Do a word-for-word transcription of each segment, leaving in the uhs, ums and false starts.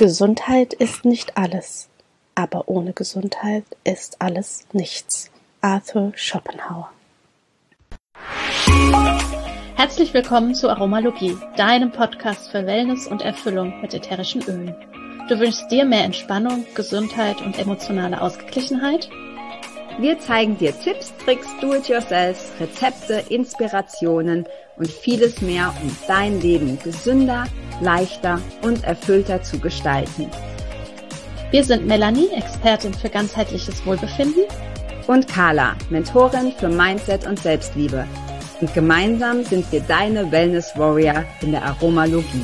Gesundheit ist nicht alles, aber ohne Gesundheit ist alles nichts. Arthur Schopenhauer. Herzlich willkommen zu Aromalogie, deinem Podcast für Wellness und Erfüllung mit ätherischen Ölen. Du wünschst dir mehr Entspannung, Gesundheit und emotionale Ausgeglichenheit? Wir zeigen dir Tipps, Tricks, Do-it-yourself, Rezepte, Inspirationen und vieles mehr, um dein Leben gesünder, leichter und erfüllter zu gestalten. Wir sind Melanie, Expertin für ganzheitliches Wohlbefinden, und Carla, Mentorin für Mindset und Selbstliebe. Und gemeinsam sind wir deine Wellness Warrior in der Aromalogie.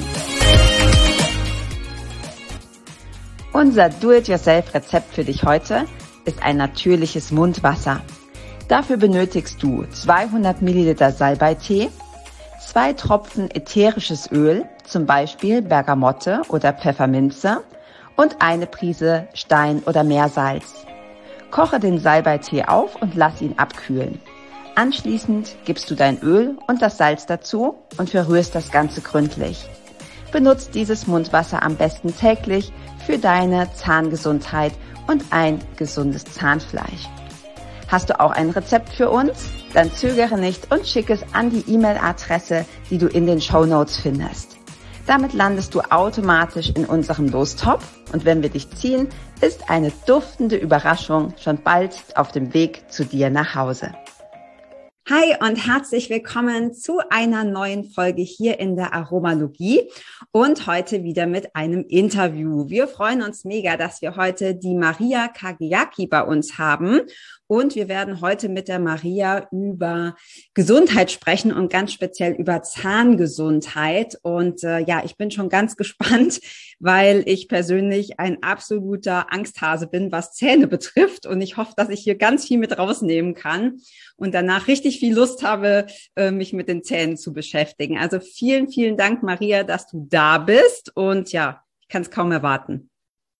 Unser Do-it-yourself-Rezept für dich heute ist ein natürliches Mundwasser. Dafür benötigst du zweihundert Milliliter Salbeitee, zwei Tropfen ätherisches Öl, zum Beispiel Bergamotte oder Pfefferminze, und eine Prise Stein- oder Meersalz. Koche den Salbeitee auf und lass ihn abkühlen. Anschließend gibst du dein Öl und das Salz dazu und verrührst das Ganze gründlich. Benutzt dieses Mundwasser am besten täglich für deine Zahngesundheit und ein gesundes Zahnfleisch. Hast du auch ein Rezept für uns? Dann zögere nicht und schick es an die E-Mail-Adresse, die du in den Shownotes findest. Damit landest du automatisch in unserem Lostopf und wenn wir dich ziehen, ist eine duftende Überraschung schon bald auf dem Weg zu dir nach Hause. Hi und herzlich willkommen zu einer neuen Folge hier in der Aromalogie und heute wieder mit einem Interview. Wir freuen uns mega, dass wir heute die Maria Kageaki bei uns haben und wir werden heute mit der Maria über Gesundheit sprechen und ganz speziell über Zahngesundheit. Und äh, ja, ich bin schon ganz gespannt, weil ich persönlich ein absoluter Angsthase bin, was Zähne betrifft und ich hoffe, dass ich hier ganz viel mit rausnehmen kann und danach richtig viel Lust habe, mich mit den Zähnen zu beschäftigen. Also vielen, vielen Dank, Maria, dass du da bist und ja, ich kann es kaum erwarten.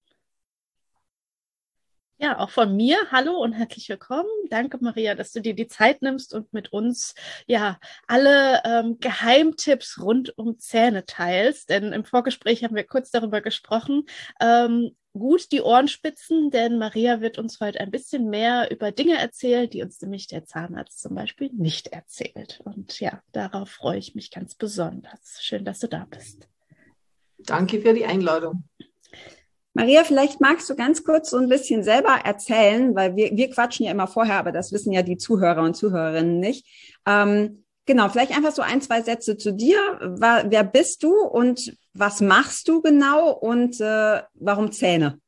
Ja, auch von mir. Hallo und herzlich willkommen. Danke, Maria, dass du dir die Zeit nimmst und mit uns ja alle ähm, Geheimtipps rund um Zähne teilst. Denn im Vorgespräch haben wir kurz darüber gesprochen. Ähm, gut die Ohren spitzen, denn Maria wird uns heute ein bisschen mehr über Dinge erzählen, die uns nämlich der Zahnarzt zum Beispiel nicht erzählt. Und ja, darauf freue ich mich ganz besonders. Schön, dass du da bist. Danke für die Einladung. Maria, vielleicht magst du ganz kurz so ein bisschen selber erzählen, weil wir, wir quatschen ja immer vorher, aber das wissen ja die Zuhörer und Zuhörerinnen nicht. Ähm, genau, vielleicht einfach so ein, zwei Sätze zu dir. Wer, wer bist du und was machst du genau und äh, warum Zähne?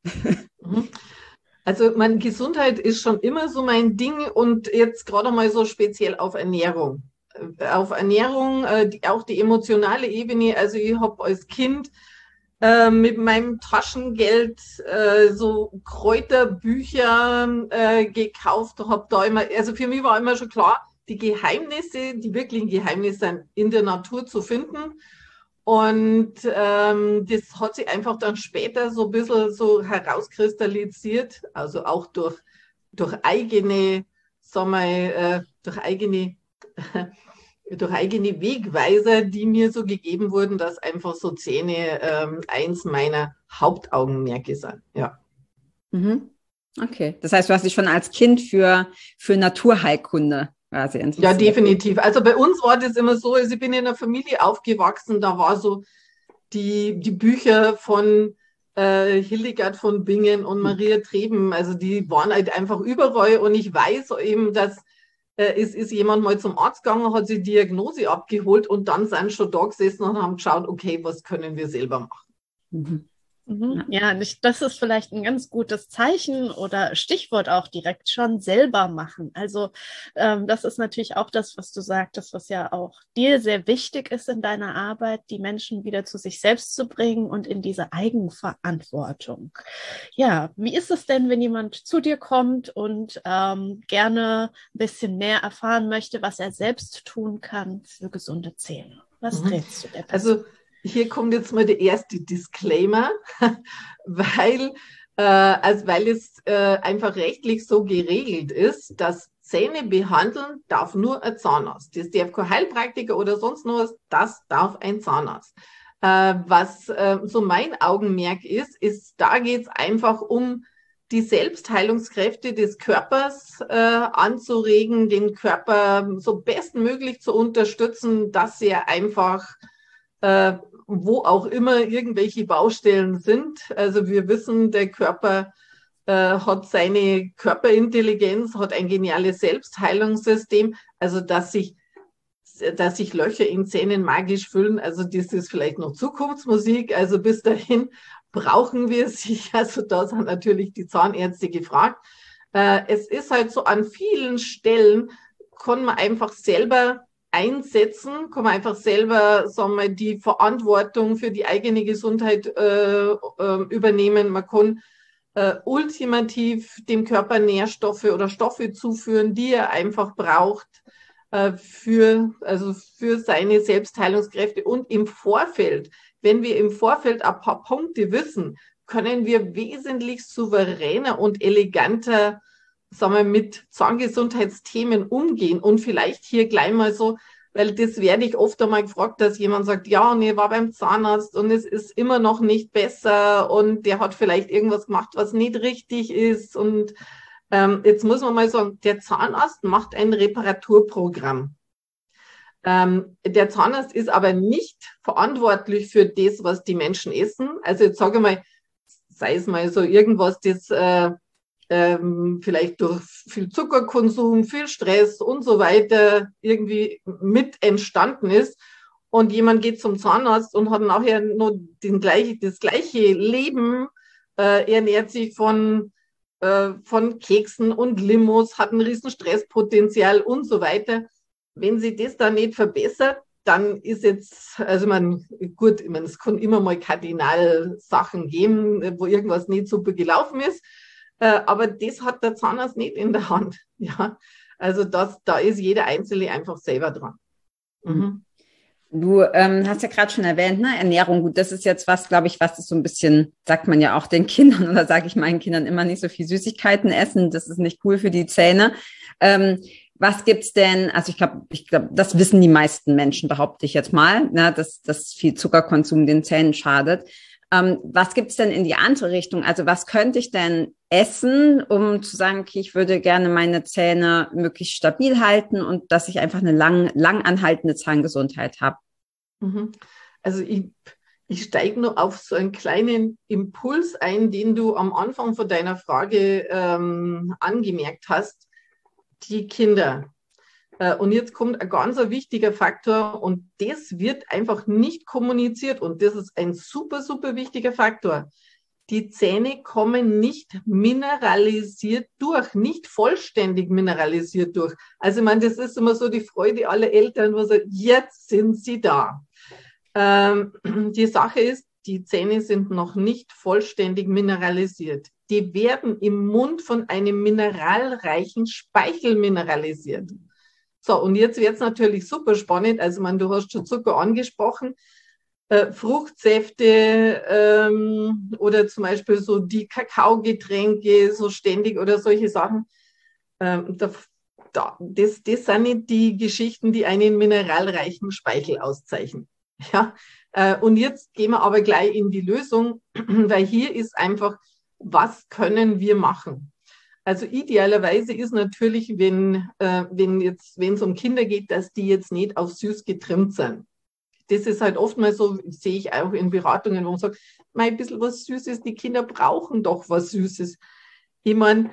Also meine Gesundheit ist schon immer so mein Ding und jetzt gerade mal so speziell auf Ernährung. Auf Ernährung, äh, die, auch die emotionale Ebene. Also ich habe als Kind Äh, mit meinem Taschengeld äh, so Kräuterbücher äh, gekauft, habe da immer, also für mich war immer schon klar, die Geheimnisse, die wirklichen Geheimnisse sind in der Natur zu finden. Und ähm, das hat sich einfach dann später so ein bisschen so herauskristallisiert, also auch durch, durch eigene, sagen wir, äh, durch eigene durch eigene Wegweiser, die mir so gegeben wurden, dass einfach so Zähne ähm, eins meiner Hauptaugenmerke sind. Ja. Mhm. Okay, das heißt, du hast dich schon als Kind für, für Naturheilkunde quasi interessiert. Ja, definitiv. Also bei uns war das immer so, also ich bin in einer Familie aufgewachsen, da war so die, die Bücher von äh, Hildegard von Bingen und Maria Treben, also die waren halt einfach überall und ich weiß eben, dass Es ist jemand mal zum Arzt gegangen, hat sich Diagnose abgeholt und dann sind schon da gesessen und haben geschaut, okay, was können wir selber machen. Mhm. Mhm. Ja, nicht, das ist vielleicht ein ganz gutes Zeichen oder Stichwort auch direkt schon selber machen. Also ähm, das ist natürlich auch das, was du sagtest, was ja auch dir sehr wichtig ist in deiner Arbeit, die Menschen wieder zu sich selbst zu bringen und in diese Eigenverantwortung. Ja, wie ist es denn, wenn jemand zu dir kommt und ähm, gerne ein bisschen mehr erfahren möchte, was er selbst tun kann für gesunde Zähne? Was Mhm. rätst du der Person? Also hier kommt jetzt mal der erste Disclaimer, weil, äh, also weil es äh, einfach rechtlich so geregelt ist, dass Zähne behandeln darf nur ein Zahnarzt. Das darf kein Heilpraktiker oder sonst noch was, das darf ein Zahnarzt. Äh, was äh, so mein Augenmerk ist, ist, da geht es einfach um die Selbstheilungskräfte des Körpers äh, anzuregen, den Körper so bestmöglich zu unterstützen, dass er einfach, äh, wo auch immer irgendwelche Baustellen sind. Also wir wissen, der Körper äh, hat seine Körperintelligenz, hat ein geniales Selbstheilungssystem, also dass sich dass sich Löcher in Zähnen magisch füllen. Also das ist vielleicht noch Zukunftsmusik. Also bis dahin brauchen wir sich. Also da sind natürlich die Zahnärzte gefragt. Äh, es ist halt so, an vielen Stellen kann man einfach selber einsetzen, kann man einfach selber, sagen wir, die Verantwortung für die eigene Gesundheit äh, äh, übernehmen. Man kann äh, ultimativ dem Körper Nährstoffe oder Stoffe zuführen, die er einfach braucht für, also für seine Selbstheilungskräfte. Und im Vorfeld, wenn wir im Vorfeld ein paar Punkte wissen, können wir wesentlich souveräner und eleganter, sagen wir, mit Zahngesundheitsthemen umgehen. Und vielleicht hier gleich mal so, weil das werde ich oft einmal gefragt, dass jemand sagt, ja, und ich war beim Zahnarzt und es ist immer noch nicht besser und der hat vielleicht irgendwas gemacht, was nicht richtig ist. Und Ähm, jetzt muss man mal sagen, der Zahnarzt macht ein Reparaturprogramm. Ähm, der Zahnarzt ist aber nicht verantwortlich für das, was die Menschen essen. Also jetzt sage ich mal, sei es mal so irgendwas, das äh, ähm, vielleicht durch viel Zuckerkonsum, viel Stress und so weiter irgendwie mit entstanden ist. Und jemand geht zum Zahnarzt und hat nachher nur den gleich, das gleiche Leben, äh, ernährt sich von von Keksen und Limos, hat ein riesen Stresspotenzial und so weiter. Wenn sie das dann nicht verbessert, dann ist jetzt, also man, gut, ich meine, es kann immer mal Kardinalsachen geben, wo irgendwas nicht super gelaufen ist, aber das hat der Zahnarzt nicht in der Hand. Ja, also das, da ist jeder Einzelne einfach selber dran. Mhm. Du ähm, hast ja gerade schon erwähnt, ne, Ernährung, gut, das ist jetzt was, glaube ich, was ist so ein bisschen, sagt man ja auch den Kindern oder sage ich meinen Kindern immer, nicht so viel Süßigkeiten essen, das ist nicht cool für die Zähne. Ähm, was gibt's denn, also ich glaube, ich glaube, das wissen die meisten Menschen, behaupte ich jetzt mal, ne, dass, dass viel Zuckerkonsum den Zähnen schadet. Ähm, was gibt's denn in die andere Richtung? Also was könnte ich denn essen, um zu sagen, okay, ich würde gerne meine Zähne möglichst stabil halten und dass ich einfach eine lang, lang anhaltende Zahngesundheit habe? Also ich, ich steige nur auf so einen kleinen Impuls ein, den du am Anfang von deiner Frage ähm, angemerkt hast. Die Kinder. Äh, und jetzt kommt ein ganz wichtiger Faktor und das wird einfach nicht kommuniziert und das ist ein super, super wichtiger Faktor. Die Zähne kommen nicht mineralisiert durch, nicht vollständig mineralisiert durch. Also ich meine, das ist immer so die Freude aller Eltern, wo sagen, jetzt sind sie da. Ähm, die Sache ist, die Zähne sind noch nicht vollständig mineralisiert. Die werden im Mund von einem mineralreichen Speichel mineralisiert. So, und jetzt wird es natürlich super spannend. Also, man, du hast schon Zucker angesprochen. Äh, Fruchtsäfte ähm, oder zum Beispiel so die Kakaogetränke, so ständig oder solche Sachen. Ähm, da, da, das, das sind nicht die Geschichten, die einen mineralreichen Speichel auszeichnen. Ja, äh, und jetzt gehen wir aber gleich in die Lösung, weil hier ist einfach, was können wir machen? Also idealerweise ist natürlich, wenn, äh, wenn jetzt, wenn es um Kinder geht, dass die jetzt nicht auf süß getrimmt sind. Das ist halt oftmals so, sehe ich auch in Beratungen, wo man sagt, mal ein bisschen was Süßes, die Kinder brauchen doch was Süßes. Ich meine,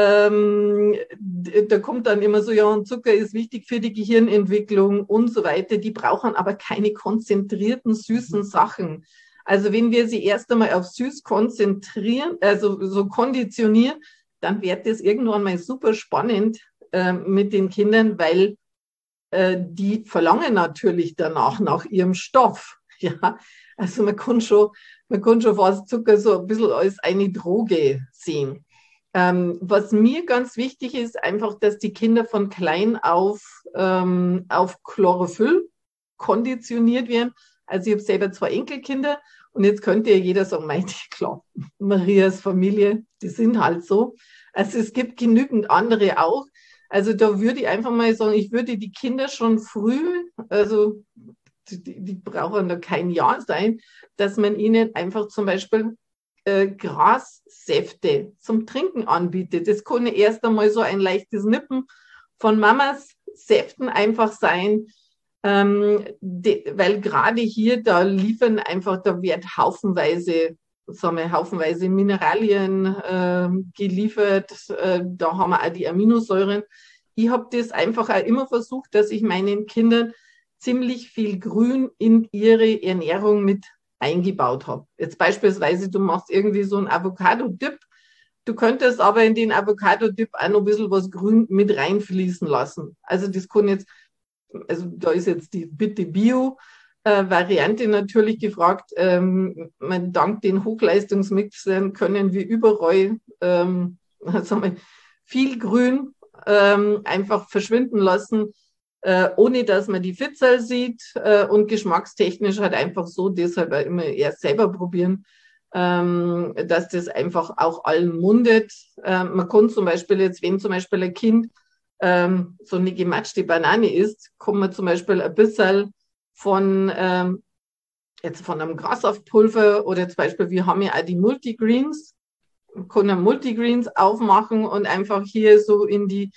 ähm, da kommt dann immer so, ja, und Zucker ist wichtig für die Gehirnentwicklung und so weiter. Die brauchen aber keine konzentrierten, süßen Sachen. Also wenn wir sie erst einmal auf süß konzentrieren, also so konditionieren, dann wird das irgendwann mal super spannend äh, mit den Kindern, weil äh, die verlangen natürlich danach nach ihrem Stoff. Ja, also man kann schon, man kann schon fast Zucker so ein bisschen als eine Droge sehen. Ähm, was mir ganz wichtig ist, einfach, dass die Kinder von klein auf ähm, auf Chlorophyll konditioniert werden. Also ich habe selber zwei Enkelkinder und jetzt könnte ja jeder sagen, meinte klar, Marias Familie, die sind halt so. Also es gibt genügend andere auch. Also da würde ich einfach mal sagen, ich würde die Kinder schon früh, also die, die brauchen da kein Jahr sein, dass man ihnen einfach zum Beispiel äh, Grassäfte zum Trinken anbietet. Das kann erst einmal so ein leichtes Nippen von Mamas Säften einfach sein, ähm, de, weil gerade hier, da liefern einfach, da wird haufenweise, sagen wir, haufenweise Mineralien äh, geliefert, äh, da haben wir auch die Aminosäuren. Ich habe das einfach auch immer versucht, dass ich meinen Kindern ziemlich viel Grün in ihre Ernährung mit eingebaut habe. Jetzt beispielsweise, du machst irgendwie so einen Avocado-Dip, du könntest aber in den Avocado-Dip auch noch ein bisschen was Grün mit reinfließen lassen. Also das kann jetzt, also da ist jetzt die bitte Bio-Variante natürlich gefragt. Ähm, man, dank den Hochleistungsmixern können wir überall ähm, sagen wir, viel Grün ähm, einfach verschwinden lassen, äh, ohne dass man die Fitzel sieht äh, und geschmackstechnisch halt einfach so, deshalb auch immer erst selber probieren, ähm, dass das einfach auch allen mundet. Ähm, man kann zum Beispiel jetzt, wenn zum Beispiel ein Kind ähm, so eine gematschte Banane isst, kann man zum Beispiel ein bisschen von ähm, jetzt von einem Grassaftpulver oder zum Beispiel, wir haben ja auch die Multigreens, man kann ja Multigreens aufmachen und einfach hier so in die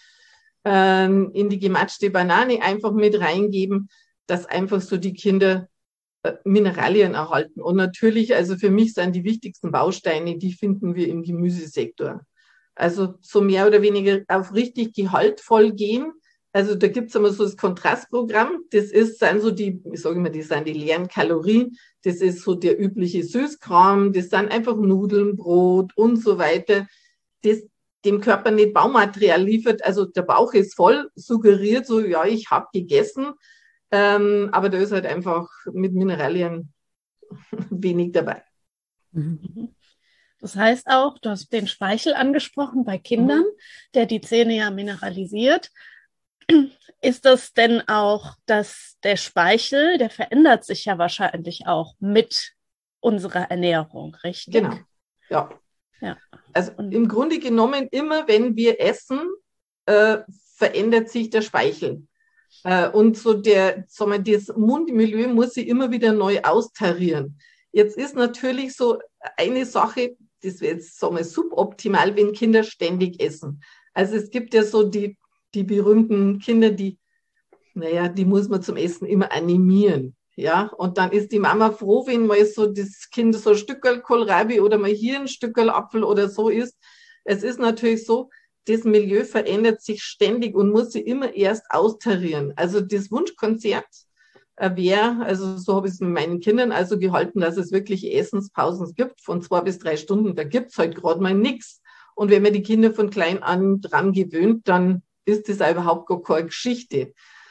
ähm, in die gematschte Banane einfach mit reingeben, dass einfach so die Kinder äh, Mineralien erhalten. Und natürlich, also für mich sind die wichtigsten Bausteine, die finden wir im Gemüsesektor. Also so mehr oder weniger auf richtig gehaltvoll gehen. Also da gibt es immer so das Kontrastprogramm. Das ist, sind so die, ich sage immer, das sind die leeren Kalorien. Das ist so der übliche Süßkram. Das sind einfach Nudeln, Brot und so weiter. Das dem Körper nicht Baumaterial liefert. Also der Bauch ist voll, suggeriert so, ja, ich habe gegessen. Ähm, aber da ist halt einfach mit Mineralien wenig dabei. Das heißt auch, du hast den Speichel angesprochen bei Kindern, mhm. der die Zähne ja mineralisiert. Ist das denn auch, dass der Speichel, der verändert sich ja wahrscheinlich auch mit unserer Ernährung, richtig? Genau, ja. ja. Also Und im Grunde genommen, immer wenn wir essen, äh, verändert sich der Speichel. Äh, und so der, sagen wir, das Mundmilieu muss sich immer wieder neu austarieren. Jetzt ist natürlich so eine Sache, das wäre jetzt, sagen wir, suboptimal, wenn Kinder ständig essen. Also es gibt ja so die, die berühmten Kinder, die, naja, die muss man zum Essen immer animieren. Ja, und dann ist die Mama froh, wenn mal so das Kind so ein Stückerl Kohlrabi oder mal hier ein Stückerl Apfel oder so isst. Es ist natürlich so, das Milieu verändert sich ständig und muss sich immer erst austarieren. Also das Wunschkonzert wäre, also so habe ich es mit meinen Kindern also gehalten, dass es wirklich Essenspausen gibt von zwei bis drei Stunden. Da gibt es halt gerade mal nichts. Und wenn man die Kinder von klein an dran gewöhnt, dann ist das auch überhaupt gar keine Geschichte.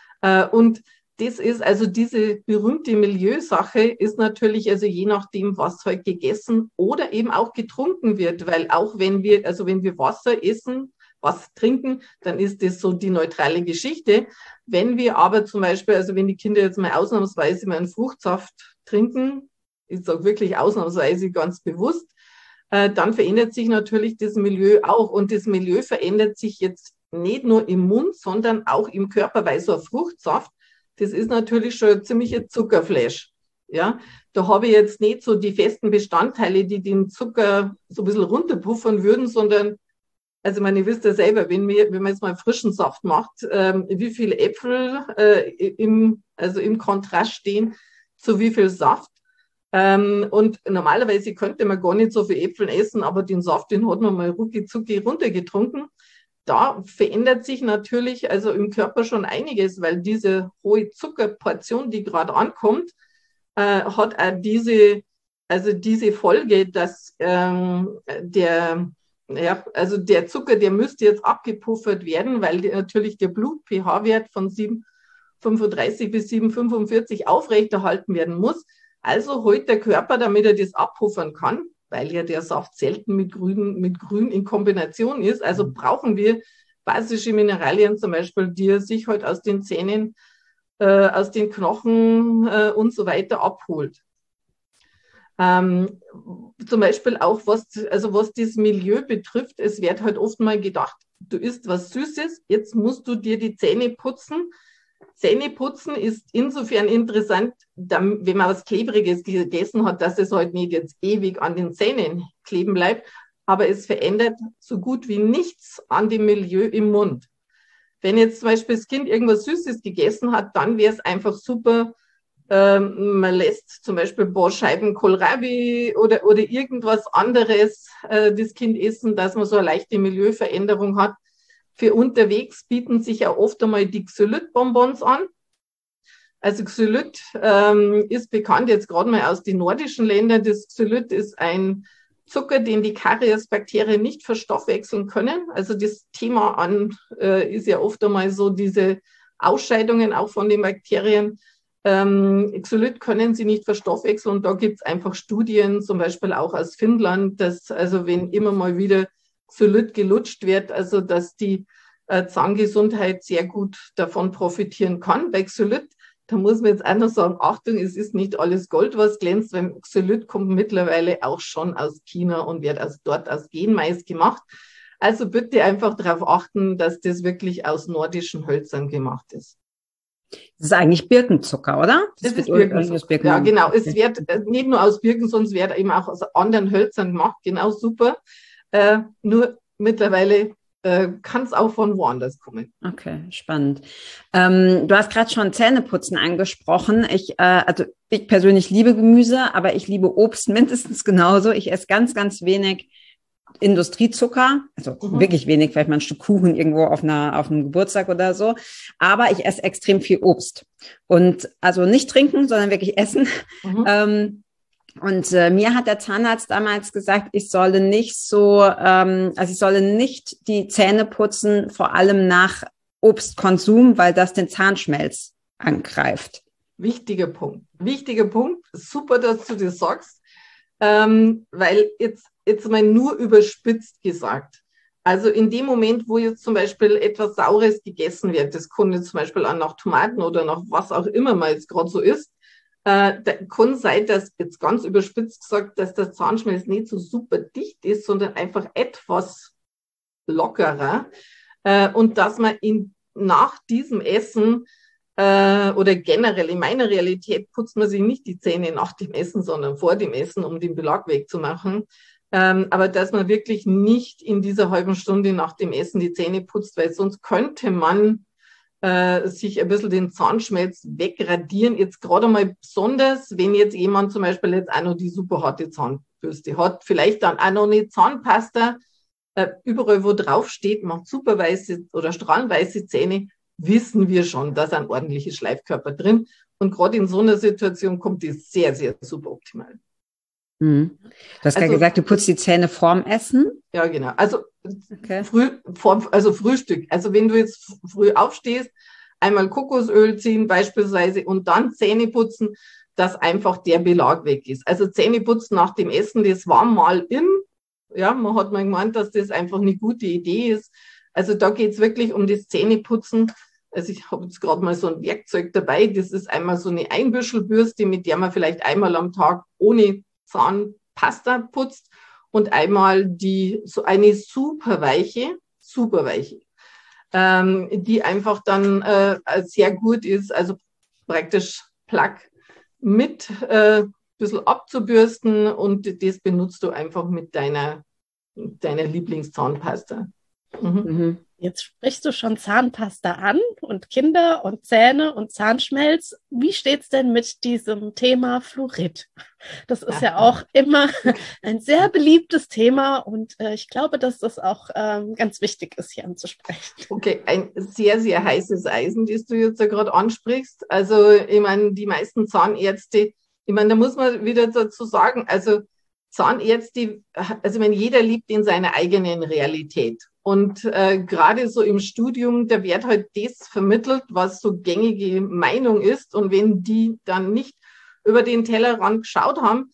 Und das ist also diese berühmte Milieusache ist natürlich also je nachdem, was halt gegessen oder eben auch getrunken wird, weil auch wenn wir, also wenn wir Wasser essen, Wasser trinken, dann ist das so die neutrale Geschichte. Wenn wir aber zum Beispiel, also wenn die Kinder jetzt mal ausnahmsweise mal einen Fruchtsaft trinken, ich sage wirklich ausnahmsweise ganz bewusst, äh, dann verändert sich natürlich das Milieu auch und das Milieu verändert sich jetzt nicht nur im Mund, sondern auch im Körper, weil so ein Fruchtsaft, das ist natürlich schon ein ziemlicher Zuckerflash. Ja, da habe ich jetzt nicht so die festen Bestandteile, die den Zucker so ein bisschen runterpuffern würden, sondern, also ich meine, ihr wisst ja selber, wenn, wir, wenn man jetzt mal frischen Saft macht, ähm, wie viele Äpfel äh, im, also im Kontrast stehen zu wie viel Saft. Ähm, und normalerweise könnte man gar nicht so viel Äpfel essen, aber den Saft, den hat man mal rucki zucki runtergetrunken. Da verändert sich natürlich also im Körper schon einiges, weil diese hohe Zuckerportion, die gerade ankommt, äh, hat auch diese, also diese Folge, dass ähm, der, ja, also der Zucker, der müsste jetzt abgepuffert werden, weil die, natürlich der Blut-pH-Wert von sieben Komma fünfunddreißig bis sieben Komma fünfundvierzig aufrechterhalten werden muss. Also holt der Körper, damit er das abpuffern kann, weil ja der Saft selten mit Grün, mit Grün in Kombination ist. Also brauchen wir basische Mineralien, zum Beispiel, die er sich halt aus den Zähnen, äh, aus den Knochen äh, und so weiter abholt. Ähm, zum Beispiel auch, was, also was das Milieu betrifft, es wird halt oft mal gedacht, du isst was Süßes, jetzt musst du dir die Zähne putzen. Zähneputzen ist insofern interessant, wenn man was Klebriges gegessen hat, dass es halt nicht jetzt ewig an den Zähnen kleben bleibt, aber es verändert so gut wie nichts an dem Milieu im Mund. Wenn jetzt zum Beispiel das Kind irgendwas Süßes gegessen hat, dann wäre es einfach super, ähm, man lässt zum Beispiel ein paar Scheiben Kohlrabi oder, oder irgendwas anderes äh, das Kind essen, dass man so eine leichte Milieuveränderung hat. Für unterwegs bieten sich ja oft einmal die Xylit-Bonbons an. Also Xylit ähm, ist bekannt jetzt gerade mal aus den nordischen Ländern. Das Xylit ist ein Zucker, den die Kariesbakterien nicht verstoffwechseln können. Also das Thema an äh, ist ja oft einmal so diese Ausscheidungen auch von den Bakterien. Ähm, Xylit können sie nicht verstoffwechseln und da gibt es einfach Studien, zum Beispiel auch aus Finnland, dass also wenn immer mal wieder Xylit gelutscht wird, also dass die äh, Zahngesundheit sehr gut davon profitieren kann. Bei Xylit, da muss man jetzt auch noch sagen, Achtung, es ist nicht alles Gold, was glänzt, weil Xylit kommt mittlerweile auch schon aus China und wird aus, dort aus Genmais gemacht. Also bitte einfach darauf achten, dass das wirklich aus nordischen Hölzern gemacht ist. Das ist eigentlich Birkenzucker, oder? Das, das ist Birkenzucker. Birken Ja, genau. Es wird nicht nur aus Birken, sondern es wird eben auch aus anderen Hölzern gemacht. Genau, super. Äh, nur mittlerweile äh, kann es auch von woanders kommen. Okay, spannend. Ähm, du hast gerade schon Zähneputzen angesprochen. Ich, äh, also ich persönlich liebe Gemüse, aber ich liebe Obst mindestens genauso. Ich esse ganz, ganz wenig Industriezucker, also mhm. wirklich wenig, vielleicht mal ein Stück Kuchen irgendwo auf einer, auf einem Geburtstag oder so. Aber ich esse extrem viel Obst. Und also nicht trinken, sondern wirklich essen. Mhm. Ähm, Und äh, mir hat der Zahnarzt damals gesagt, ich solle nicht so, ähm, also ich solle nicht die Zähne putzen, vor allem nach Obstkonsum, weil das den Zahnschmelz angreift. Wichtiger Punkt. Wichtiger Punkt. Super, dass du das sagst, ähm, weil jetzt jetzt mal nur überspitzt gesagt. Also in dem Moment, wo jetzt zum Beispiel etwas Saures gegessen wird, das kann jetzt zum Beispiel auch nach Tomaten oder nach was auch immer mal jetzt gerade so ist, Äh, da kann sein, dass jetzt ganz überspitzt gesagt, dass der Zahnschmelz nicht so super dicht ist, sondern einfach etwas lockerer. Äh, und dass man in, nach diesem Essen äh, oder generell in meiner Realität putzt man sich nicht die Zähne nach dem Essen, sondern vor dem Essen, um den Belag wegzumachen. Ähm, aber dass man wirklich nicht in dieser halben Stunde nach dem Essen die Zähne putzt, weil sonst könnte man sich ein bisschen den Zahnschmelz wegradieren. Jetzt gerade mal besonders, wenn jetzt jemand zum Beispiel jetzt auch noch die super harte Zahnbürste hat, vielleicht dann auch noch eine Zahnpasta, äh, überall wo drauf steht, macht super weiße oder strahlenweiße Zähne, wissen wir schon, da sind ordentliche Schleifkörper drin. Und gerade in so einer Situation kommt die sehr, sehr super optimal. Mhm. Du hast also, gerade gesagt, du putzt die Zähne vorm Essen? Ja, genau. Also okay. früh, vor, also Frühstück. Also wenn du jetzt früh aufstehst, einmal Kokosöl ziehen beispielsweise und dann Zähne putzen, dass einfach der Belag weg ist. Also Zähne putzen nach dem Essen, das war mal in. Ja, man hat mal gemeint, dass das einfach eine gute Idee ist. Also da geht es wirklich um das Zähneputzen. Also ich habe jetzt gerade mal so ein Werkzeug dabei. Das ist einmal so eine Einbüschelbürste, mit der man vielleicht einmal am Tag ohne Zahnpasta putzt und einmal die so eine super weiche, super weiche, ähm, die einfach dann äh, sehr gut ist, also praktisch Plaque mit äh, ein bisschen abzubürsten und das benutzt du einfach mit deiner, deiner Lieblingszahnpasta. Mhm. Mhm. Jetzt sprichst du schon Zahnpasta an und Kinder und Zähne und Zahnschmelz. Wie steht's denn mit diesem Thema Fluorid? Das ist ja, ja auch immer ein sehr beliebtes Thema und äh, ich glaube, dass das auch ähm, ganz wichtig ist, hier anzusprechen. Okay, ein sehr, sehr heißes Eisen, das du jetzt ja gerade ansprichst. Also ich meine, die meisten Zahnärzte, ich meine, da muss man wieder dazu sagen, also Zahnärzte, also ich meine, jeder lebt in seiner eigenen Realität. Und äh, gerade so im Studium, da wird halt das vermittelt, was so gängige Meinung ist. Und wenn die dann nicht über den Tellerrand geschaut haben,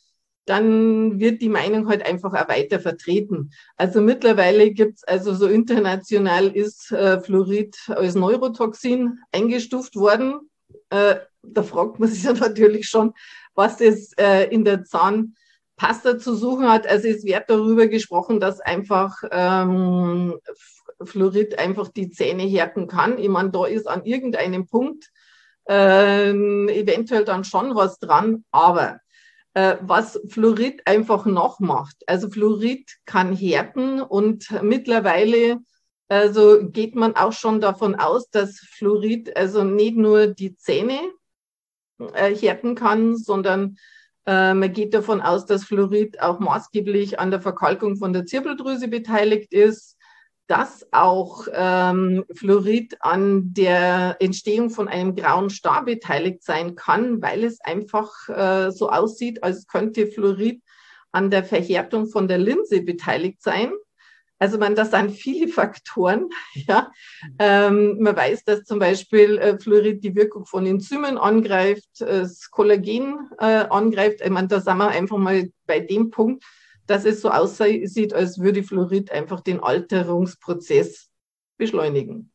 dann wird die Meinung halt einfach auch weiter vertreten. Also mittlerweile gibt's also so international ist äh, Fluorid als Neurotoxin eingestuft worden. Äh, da fragt man sich ja natürlich schon, was das äh, in der Zahn Pasta zu suchen hat. Also es wird darüber gesprochen, dass einfach ähm, Fluorid einfach die Zähne härten kann. Ich meine, da ist an irgendeinem Punkt äh, eventuell dann schon was dran. Aber äh, was Fluorid einfach noch macht, also Fluorid kann härten und mittlerweile also geht man auch schon davon aus, dass Fluorid also nicht nur die Zähne äh, härten kann, sondern äh, man geht davon aus, dass Fluorid auch maßgeblich an der Verkalkung von der Zirbeldrüse beteiligt ist, dass auch ähm, Fluorid an der Entstehung von einem grauen Star beteiligt sein kann, weil es einfach äh, so aussieht, als könnte Fluorid an der Verhärtung von der Linse beteiligt sein. Also man, das sind viele Faktoren. Ja. Ähm, man weiß, dass zum Beispiel äh, Fluorid die Wirkung von Enzymen angreift, äh, das Kollagen äh, angreift. Ich meine, da sind wir einfach mal bei dem Punkt, dass es so aussieht, als würde Fluorid einfach den Alterungsprozess beschleunigen.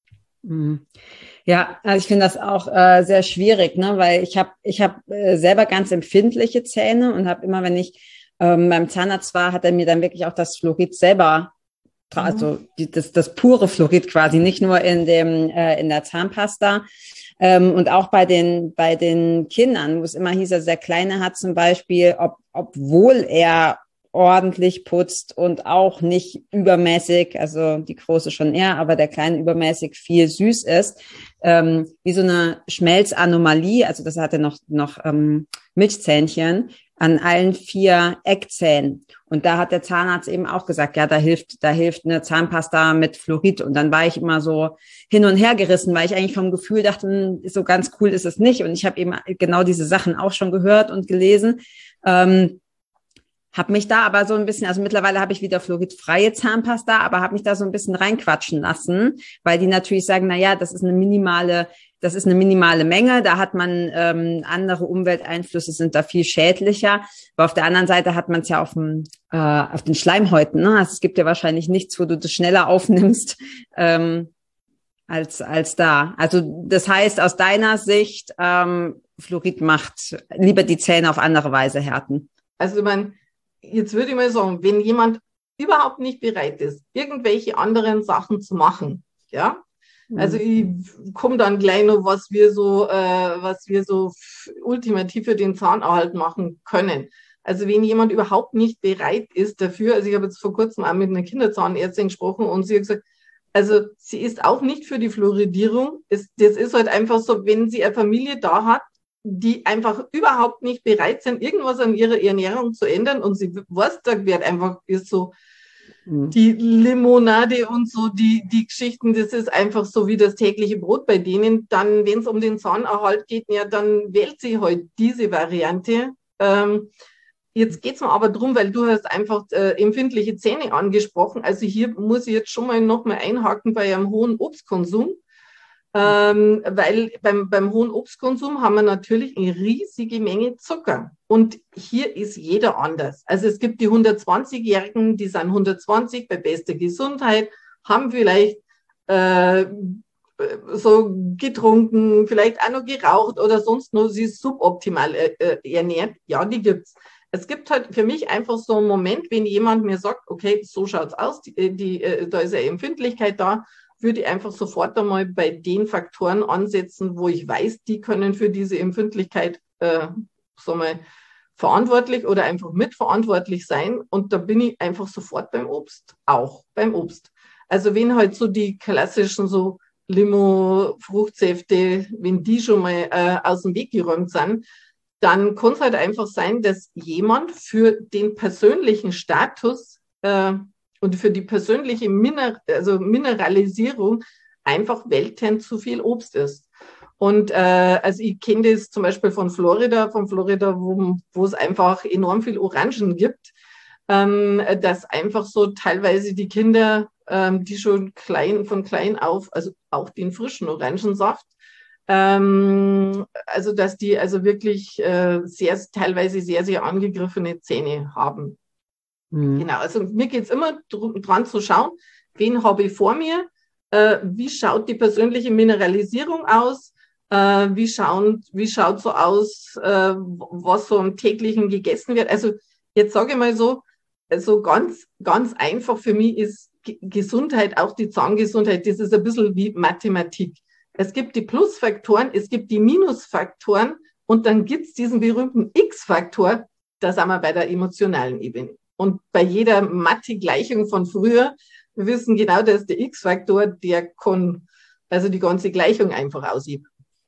Ja, also ich finde das auch äh, sehr schwierig, ne? Weil ich habe ich hab, äh, selber ganz empfindliche Zähne und habe immer, wenn ich Ähm, beim Zahnarzt war, hat er mir dann wirklich auch das Fluorid selber, also die, das, das pure Fluorid quasi, nicht nur in dem äh, in der Zahnpasta. Ähm, und auch bei den bei den Kindern, wo es immer hieß, also der Kleine hat zum Beispiel, ob, obwohl er ordentlich putzt und auch nicht übermäßig, also die Große schon eher, aber der Kleine übermäßig viel süß ist, ähm, wie so eine Schmelzanomalie, also das hatte noch noch ähm, Milchzähnchen an allen vier Eckzähnen. Und da hat der Zahnarzt eben auch gesagt, ja, da hilft, da hilft eine Zahnpasta mit Fluorid. Und dann war ich immer so hin und her gerissen, weil ich eigentlich vom Gefühl dachte, so ganz cool ist es nicht. Und ich habe eben genau diese Sachen auch schon gehört und gelesen. Ähm, habe mich da aber so ein bisschen, also mittlerweile habe ich wieder fluoridfreie Zahnpasta, aber habe mich da so ein bisschen reinquatschen lassen, weil die natürlich sagen, na ja, das ist eine minimale Das ist eine minimale Menge, da hat man ähm, andere Umwelteinflüsse, sind da viel schädlicher. Aber auf der anderen Seite hat man es ja auf, dem, äh, auf den Schleimhäuten. Ne? Also es gibt ja wahrscheinlich nichts, wo du das schneller aufnimmst ähm, als als da. Also das heißt, aus deiner Sicht, ähm, Fluorid macht lieber die Zähne auf andere Weise härten. Also man, jetzt würde ich mal sagen, wenn jemand überhaupt nicht bereit ist, irgendwelche anderen Sachen zu machen, ja, also ich komme dann gleich noch, was wir so, äh, was wir so ultimativ für den Zahnerhalt machen können. Also wenn jemand überhaupt nicht bereit ist dafür, also ich habe jetzt vor kurzem auch mit einer Kinderzahnärztin gesprochen und sie hat gesagt, also sie ist auch nicht für die Fluoridierung. Es, das ist halt einfach so, wenn sie eine Familie da hat, die einfach überhaupt nicht bereit sind, irgendwas an ihrer Ernährung zu ändern und sie weiß, da wird einfach ist so die Limonade und so, die, die Geschichten, das ist einfach so wie das tägliche Brot bei denen. Dann, wenn es um den Zahnerhalt geht, ja, dann wählt sie halt diese Variante. Ähm, jetzt geht's mir aber drum, weil du hast einfach äh, empfindliche Zähne angesprochen. Also hier muss ich jetzt schon mal noch mal einhaken bei einem hohen Obstkonsum. Ähm, weil beim, beim hohen Obstkonsum haben wir natürlich eine riesige Menge Zucker. Und hier ist jeder anders. Also es gibt die hundertzwanzigjährigen, die sind hundertzwanzig bei bester Gesundheit, haben vielleicht äh, so getrunken, vielleicht auch noch geraucht oder sonst nur sie suboptimal äh, ernährt. Ja, die gibt's. Es gibt halt für mich einfach so einen Moment, wenn jemand mir sagt, okay, so schaut's aus, die, die, da ist eine Empfindlichkeit da, würde ich einfach sofort einmal bei den Faktoren ansetzen, wo ich weiß, die können für diese Empfindlichkeit äh, so mal verantwortlich oder einfach mitverantwortlich sein. Und da bin ich einfach sofort beim Obst, auch beim Obst. Also wenn halt so die klassischen so Limo, Fruchtsäfte, wenn die schon mal äh, aus dem Weg geräumt sind, dann kann es halt einfach sein, dass jemand für den persönlichen Status äh, und für die persönliche Miner also Mineralisierung einfach weltend zu viel Obst ist. Und äh, also ich kenne das zum Beispiel von Florida, von Florida, wo, wo es einfach enorm viel Orangen gibt, ähm, dass einfach so teilweise die Kinder, ähm, die schon klein von klein auf, also auch den frischen Orangensaft, ähm, also dass die also wirklich äh, sehr teilweise sehr, sehr angegriffene Zähne haben. Mhm. Genau, also mir geht's immer dr- dran zu schauen, wen habe ich vor mir, äh, wie schaut die persönliche Mineralisierung aus, äh, wie, schauen, wie schaut so aus, äh, was so im täglichen gegessen wird. Also jetzt sage ich mal so, so ganz, ganz einfach für mich ist G- Gesundheit, auch die Zahngesundheit, das ist ein bisschen wie Mathematik. Es gibt die Plusfaktoren, es gibt die Minusfaktoren und dann gibt es diesen berühmten X-Faktor, da sind wir bei der emotionalen Ebene. Und bei jeder Mathe-Gleichung von früher, wir wissen genau, dass der X-Faktor, der kann also die ganze Gleichung einfach ausheben.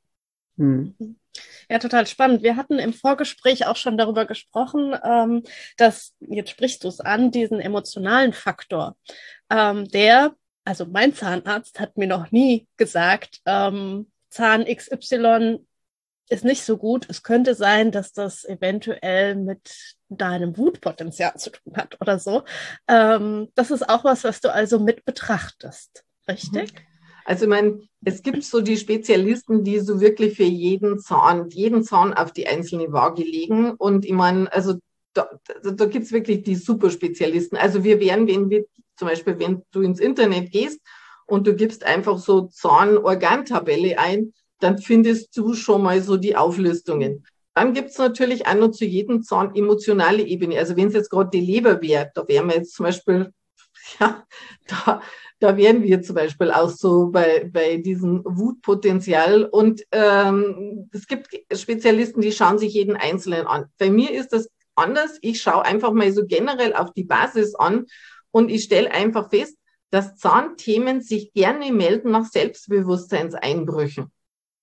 Hm. Ja, total spannend. Wir hatten im Vorgespräch auch schon darüber gesprochen, ähm, dass, jetzt sprichst du es an, diesen emotionalen Faktor, ähm, der, also mein Zahnarzt hat mir noch nie gesagt, ähm, Zahn X Y ist nicht so gut. Es könnte sein, dass das eventuell mit deinem Wutpotenzial zu tun hat oder so. Ähm, das ist auch was, was du also mit betrachtest, richtig? Also ich meine, es gibt so die Spezialisten, die so wirklich für jeden Zahn, jeden Zahn auf die einzelne Waage legen. Und ich meine, also da, da gibt es wirklich die Superspezialisten. Also wir wären, wenn wir zum Beispiel, wenn du ins Internet gehst und du gibst einfach so Zahnorgantabelle ein, dann findest du schon mal so die Auflistungen. Dann gibt es natürlich auch noch zu jedem Zahn emotionale Ebene. Also wenn es jetzt gerade die Leber wäre, da wären wir jetzt zum Beispiel, ja, da, da wären wir zum Beispiel auch so bei, bei diesem Wutpotenzial. Und ähm, es gibt Spezialisten, die schauen sich jeden Einzelnen an. Bei mir ist das anders. Ich schaue einfach mal so generell auf die Basis an und ich stelle einfach fest, dass Zahnthemen sich gerne melden nach Selbstbewusstseinseinbrüchen.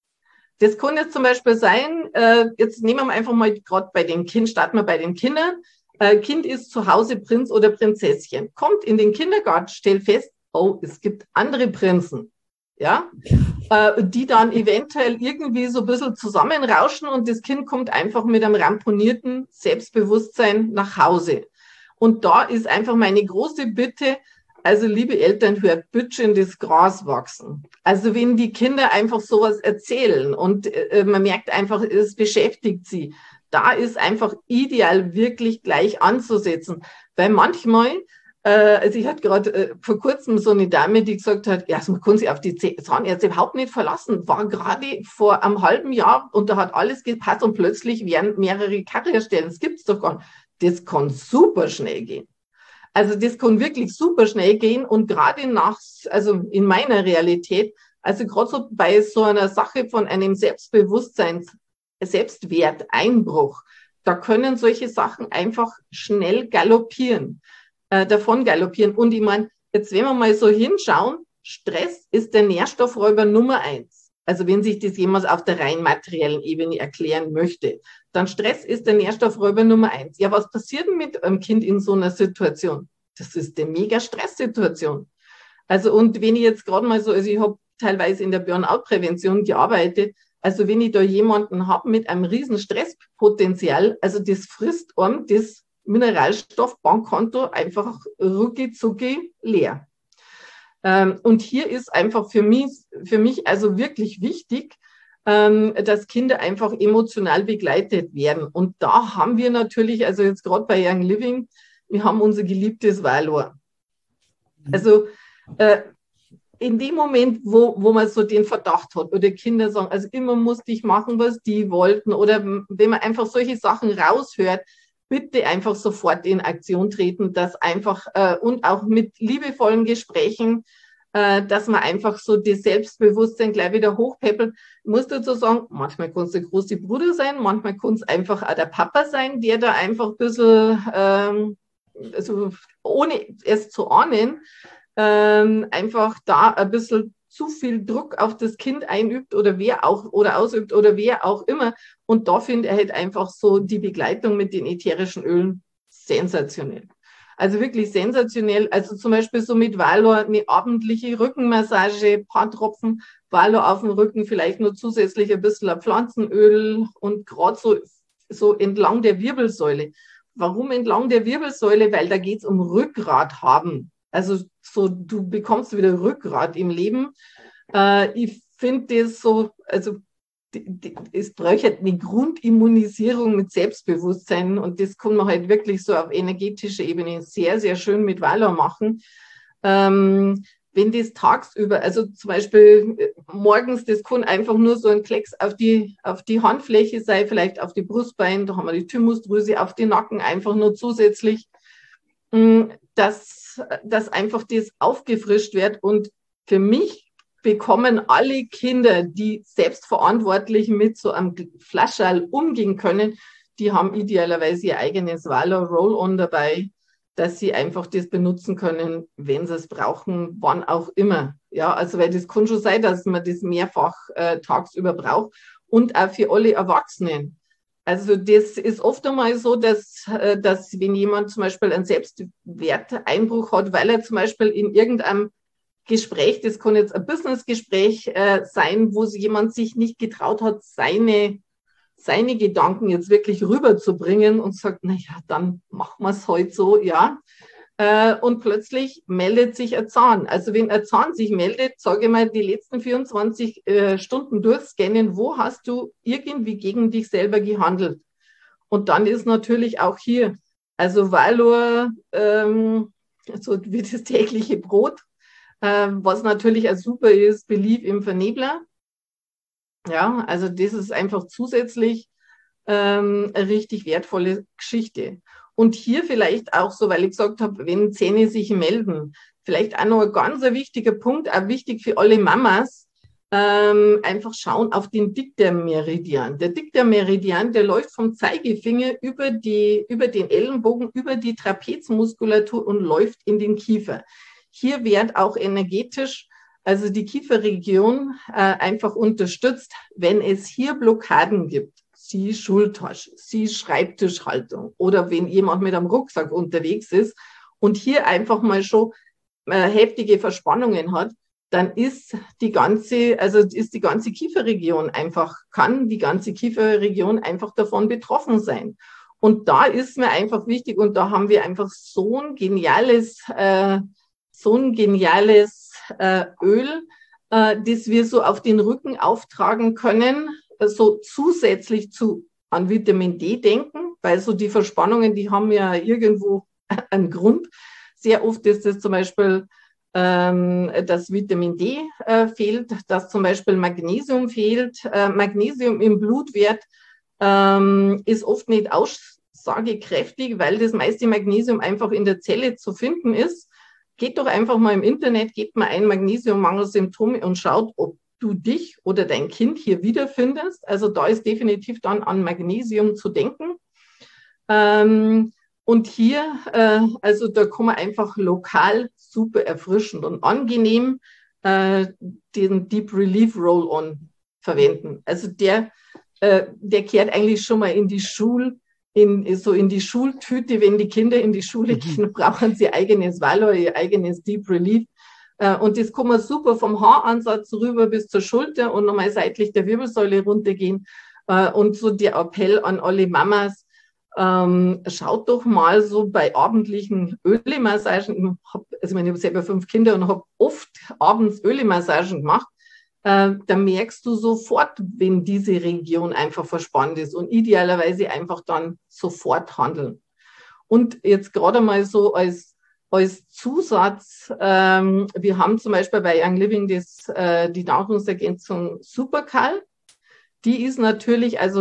Das kann jetzt zum Beispiel sein, äh, jetzt nehmen wir einfach mal gerade bei den Kindern, starten wir bei den Kindern. Äh, Kind ist zu Hause Prinz oder Prinzesschen, kommt in den Kindergarten, stellt fest, oh, es gibt andere Prinzen, ja, äh, die dann eventuell irgendwie so ein bisschen zusammenrauschen und das Kind kommt einfach mit einem ramponierten Selbstbewusstsein nach Hause. Und da ist einfach meine große Bitte, also liebe Eltern, hört bitte in das Gras wachsen. Also wenn die Kinder einfach sowas erzählen und äh, man merkt einfach, es beschäftigt sie, da ist einfach ideal wirklich gleich anzusetzen. Weil manchmal, äh, also ich hatte gerade äh, vor kurzem so eine Dame, die gesagt hat, ja, man kann sich auf die Zahnärzte überhaupt nicht verlassen. War gerade vor einem halben Jahr und da hat alles gepasst und plötzlich werden mehrere Karies-Stellen. Das gibt's doch gar nicht. Das kann super schnell gehen. Also das kann wirklich super schnell gehen und gerade nach, also in meiner Realität, also gerade so bei so einer Sache von einem Selbstbewusstseins, Selbstwerteinbruch, da können solche Sachen einfach schnell galoppieren, äh, davon galoppieren. Und ich meine, jetzt wenn wir mal so hinschauen, Stress ist der Nährstoffräuber Nummer eins. Also wenn sich das jemand auf der rein materiellen Ebene erklären möchte, dann Stress ist der Nährstoffräuber Nummer eins. Ja, was passiert denn mit einem Kind in so einer Situation? Das ist eine mega Stresssituation. Also und wenn ich jetzt gerade mal so, also ich habe teilweise in der Burnout-Prävention gearbeitet, also wenn ich da jemanden habe mit einem riesen Stresspotenzial, also das frisst einem das Mineralstoffbankkonto einfach rucki zucki leer. Ähm, und hier ist einfach für mich, für mich also wirklich wichtig, ähm, dass Kinder einfach emotional begleitet werden. Und da haben wir natürlich, also jetzt gerade bei Young Living, wir haben unser geliebtes Valor. Also äh, in dem Moment, wo, wo man so den Verdacht hat oder Kinder sagen, also immer musste ich machen, was die wollten oder wenn man einfach solche Sachen raushört, bitte einfach sofort in Aktion treten, dass einfach äh, und auch mit liebevollen Gesprächen, äh, dass man einfach so das Selbstbewusstsein gleich wieder hochpäppelt. Ich muss dazu sagen, manchmal kann es der große Bruder sein, manchmal kann es einfach auch der Papa sein, der da einfach ein bisschen, ähm, also ohne es zu ahnen, ähm, einfach da ein bisschen zu viel Druck auf das Kind einübt oder wer auch oder ausübt oder wer auch immer. Und da finde ich halt einfach so die Begleitung mit den ätherischen Ölen sensationell. Also wirklich sensationell. Also zum Beispiel so mit Valor eine abendliche Rückenmassage, paar Tropfen Valor auf dem Rücken, vielleicht nur zusätzlich ein bisschen ein Pflanzenöl und gerade so, so entlang der Wirbelsäule. Warum entlang der Wirbelsäule? Weil da geht es um Rückgrat haben. Also so, du bekommst wieder Rückgrat im Leben. Äh, ich finde das so, also die, die, es bräuchte eine Grundimmunisierung mit Selbstbewusstsein und das kann man halt wirklich so auf energetischer Ebene sehr, sehr schön mit Valor machen. Ähm, wenn das tagsüber, also zum Beispiel äh, morgens, das kann einfach nur so ein Klecks auf die, auf die Handfläche sein, vielleicht auf die Brustbeine, da haben wir die Thymusdrüse, auf den Nacken einfach nur zusätzlich, mh, dass, dass einfach das aufgefrischt wird. Und für mich bekommen alle Kinder, die selbstverantwortlich mit so einem Flascherl umgehen können, die haben idealerweise ihr eigenes Valor Roll-On dabei, dass sie einfach das benutzen können, wenn sie es brauchen, wann auch immer. Ja, also weil das kann schon sein, dass man das mehrfach äh, tagsüber braucht und auch für alle Erwachsenen. Also das ist oft einmal so, dass, äh, dass wenn jemand zum Beispiel einen Selbstwerteinbruch hat, weil er zum Beispiel in irgendeinem Gespräch, das kann jetzt ein Businessgespräch äh, sein, wo jemand sich nicht getraut hat, seine seine Gedanken jetzt wirklich rüberzubringen und sagt, naja, dann machen wir es heute so, ja. Äh, und plötzlich meldet sich ein Zahn. Also wenn ein Zahn sich meldet, sage ich mal, die letzten vierundzwanzig äh, Stunden durchscannen, wo hast du irgendwie gegen dich selber gehandelt? Und dann ist natürlich auch hier, also Valor, ähm, so wie das tägliche Brot, äh, was natürlich auch super ist, Belief im Vernebler. Ja, also das ist einfach zusätzlich ähm, eine richtig wertvolle Geschichte. Und hier vielleicht auch so, weil ich gesagt habe, wenn Zähne sich melden, vielleicht auch noch ein ganz ein wichtiger Punkt, auch wichtig für alle Mamas, ähm, einfach schauen auf den Dictermeridian. Der Dictermeridian, der läuft vom Zeigefinger über die, über den Ellenbogen, über die Trapezmuskulatur und läuft in den Kiefer. Hier wird auch energetisch also die Kieferregion äh, einfach unterstützt, wenn es hier Blockaden gibt, sie Schultasche, sie Schreibtischhaltung oder wenn jemand mit einem Rucksack unterwegs ist und hier einfach mal schon äh, heftige Verspannungen hat, dann ist die ganze, also ist die ganze Kieferregion einfach, kann die ganze Kieferregion einfach davon betroffen sein. Und da ist mir einfach wichtig und da haben wir einfach so ein geniales, äh, so ein geniales Äh, Öl, äh, das wir so auf den Rücken auftragen können, äh, so zusätzlich zu an Vitamin D denken, weil so die Verspannungen, die haben ja irgendwo einen Grund. Sehr oft ist es zum Beispiel, ähm, dass Vitamin D äh, fehlt, dass zum Beispiel Magnesium fehlt. Äh, Magnesium im Blutwert ähm, ist oft nicht aussagekräftig, weil das meiste Magnesium einfach in der Zelle zu finden ist. Geht doch einfach mal im Internet, gebt mal ein Magnesiummangelsymptome und schaut, ob du dich oder dein Kind hier wiederfindest. Also da ist definitiv dann an Magnesium zu denken. Ähm, und hier, äh, also da kann man einfach lokal super erfrischend und angenehm äh, den Deep Relief Roll-On verwenden. Also der, äh, der kehrt eigentlich schon mal in die Schul- In, so in die Schultüte, wenn die Kinder in die Schule gehen, brauchen sie eigenes Valor, ihr eigenes Deep Relief. Und das kann man super vom Haaransatz rüber bis zur Schulter und nochmal seitlich der Wirbelsäule runtergehen. Und so der Appell an alle Mamas, ähm, schaut doch mal so bei abendlichen Ölemassagen, ich hab, also ich, meine, ich habe selber fünf Kinder und habe oft abends Ölemassagen gemacht, Äh, da merkst du sofort, wenn diese Region einfach verspannt ist und idealerweise einfach dann sofort handeln. Und jetzt gerade mal so als, als Zusatz, ähm, wir haben zum Beispiel bei Young Living das, äh, die Nahrungsergänzung Supercal. Die ist natürlich also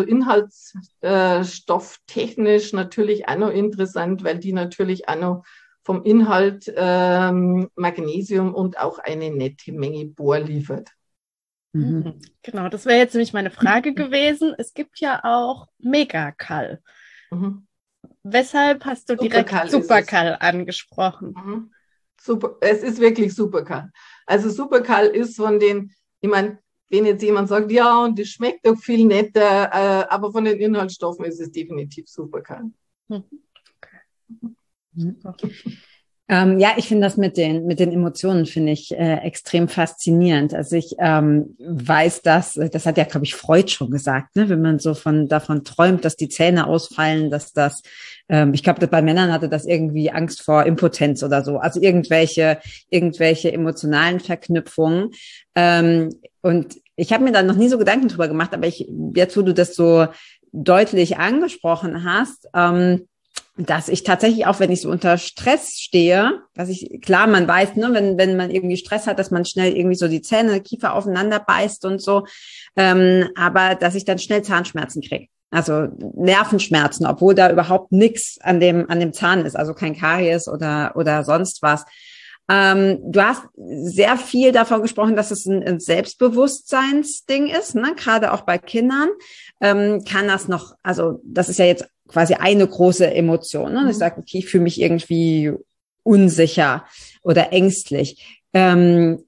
inhaltsstofftechnisch natürlich auch noch interessant, weil die natürlich auch noch vom Inhalt ähm, Magnesium und auch eine nette Menge Bohr liefert. Mhm. Genau, das wäre jetzt nämlich meine Frage gewesen. Es gibt ja auch Megakal. Mhm. Weshalb hast du direkt Supercal, Supercal angesprochen? Mhm. Super, es ist wirklich Supercal. Also Supercal ist von den, ich meine, wenn jetzt jemand sagt, ja, und das schmeckt doch viel netter, äh, aber von den Inhaltsstoffen ist es definitiv Supercal. Mhm. Okay. Mhm. Ähm, ja, ich finde das mit den mit den Emotionen finde ich äh, extrem faszinierend. Also ich ähm, weiß, dass das hat ja, glaube ich, Freud schon gesagt, ne, wenn man so von davon träumt, dass die Zähne ausfallen, dass das, ähm, ich glaube, bei Männern hatte das irgendwie Angst vor Impotenz oder so. Also irgendwelche irgendwelche emotionalen Verknüpfungen. Ähm, und ich habe mir da noch nie so Gedanken drüber gemacht, aber ich jetzt, wo du das so deutlich angesprochen hast. Ähm, dass ich tatsächlich auch, wenn ich so unter Stress stehe, dass ich, klar, man weiß, ne, wenn, wenn man irgendwie Stress hat, dass man schnell irgendwie so die Zähne, Kiefer aufeinander beißt und so, ähm, aber dass ich dann schnell Zahnschmerzen kriege. Also Nervenschmerzen, obwohl da überhaupt nichts an dem, an dem Zahn ist, also kein Karies oder, oder sonst was. Ähm, du hast sehr viel davon gesprochen, dass es ein, ein Selbstbewusstseinsding ist, ne? Gerade auch bei Kindern. Ähm, kann das noch, also das ist ja jetzt quasi eine große Emotion. Ne? Mhm. Ich sage, okay, ich fühle mich irgendwie unsicher oder ängstlich. Ähm,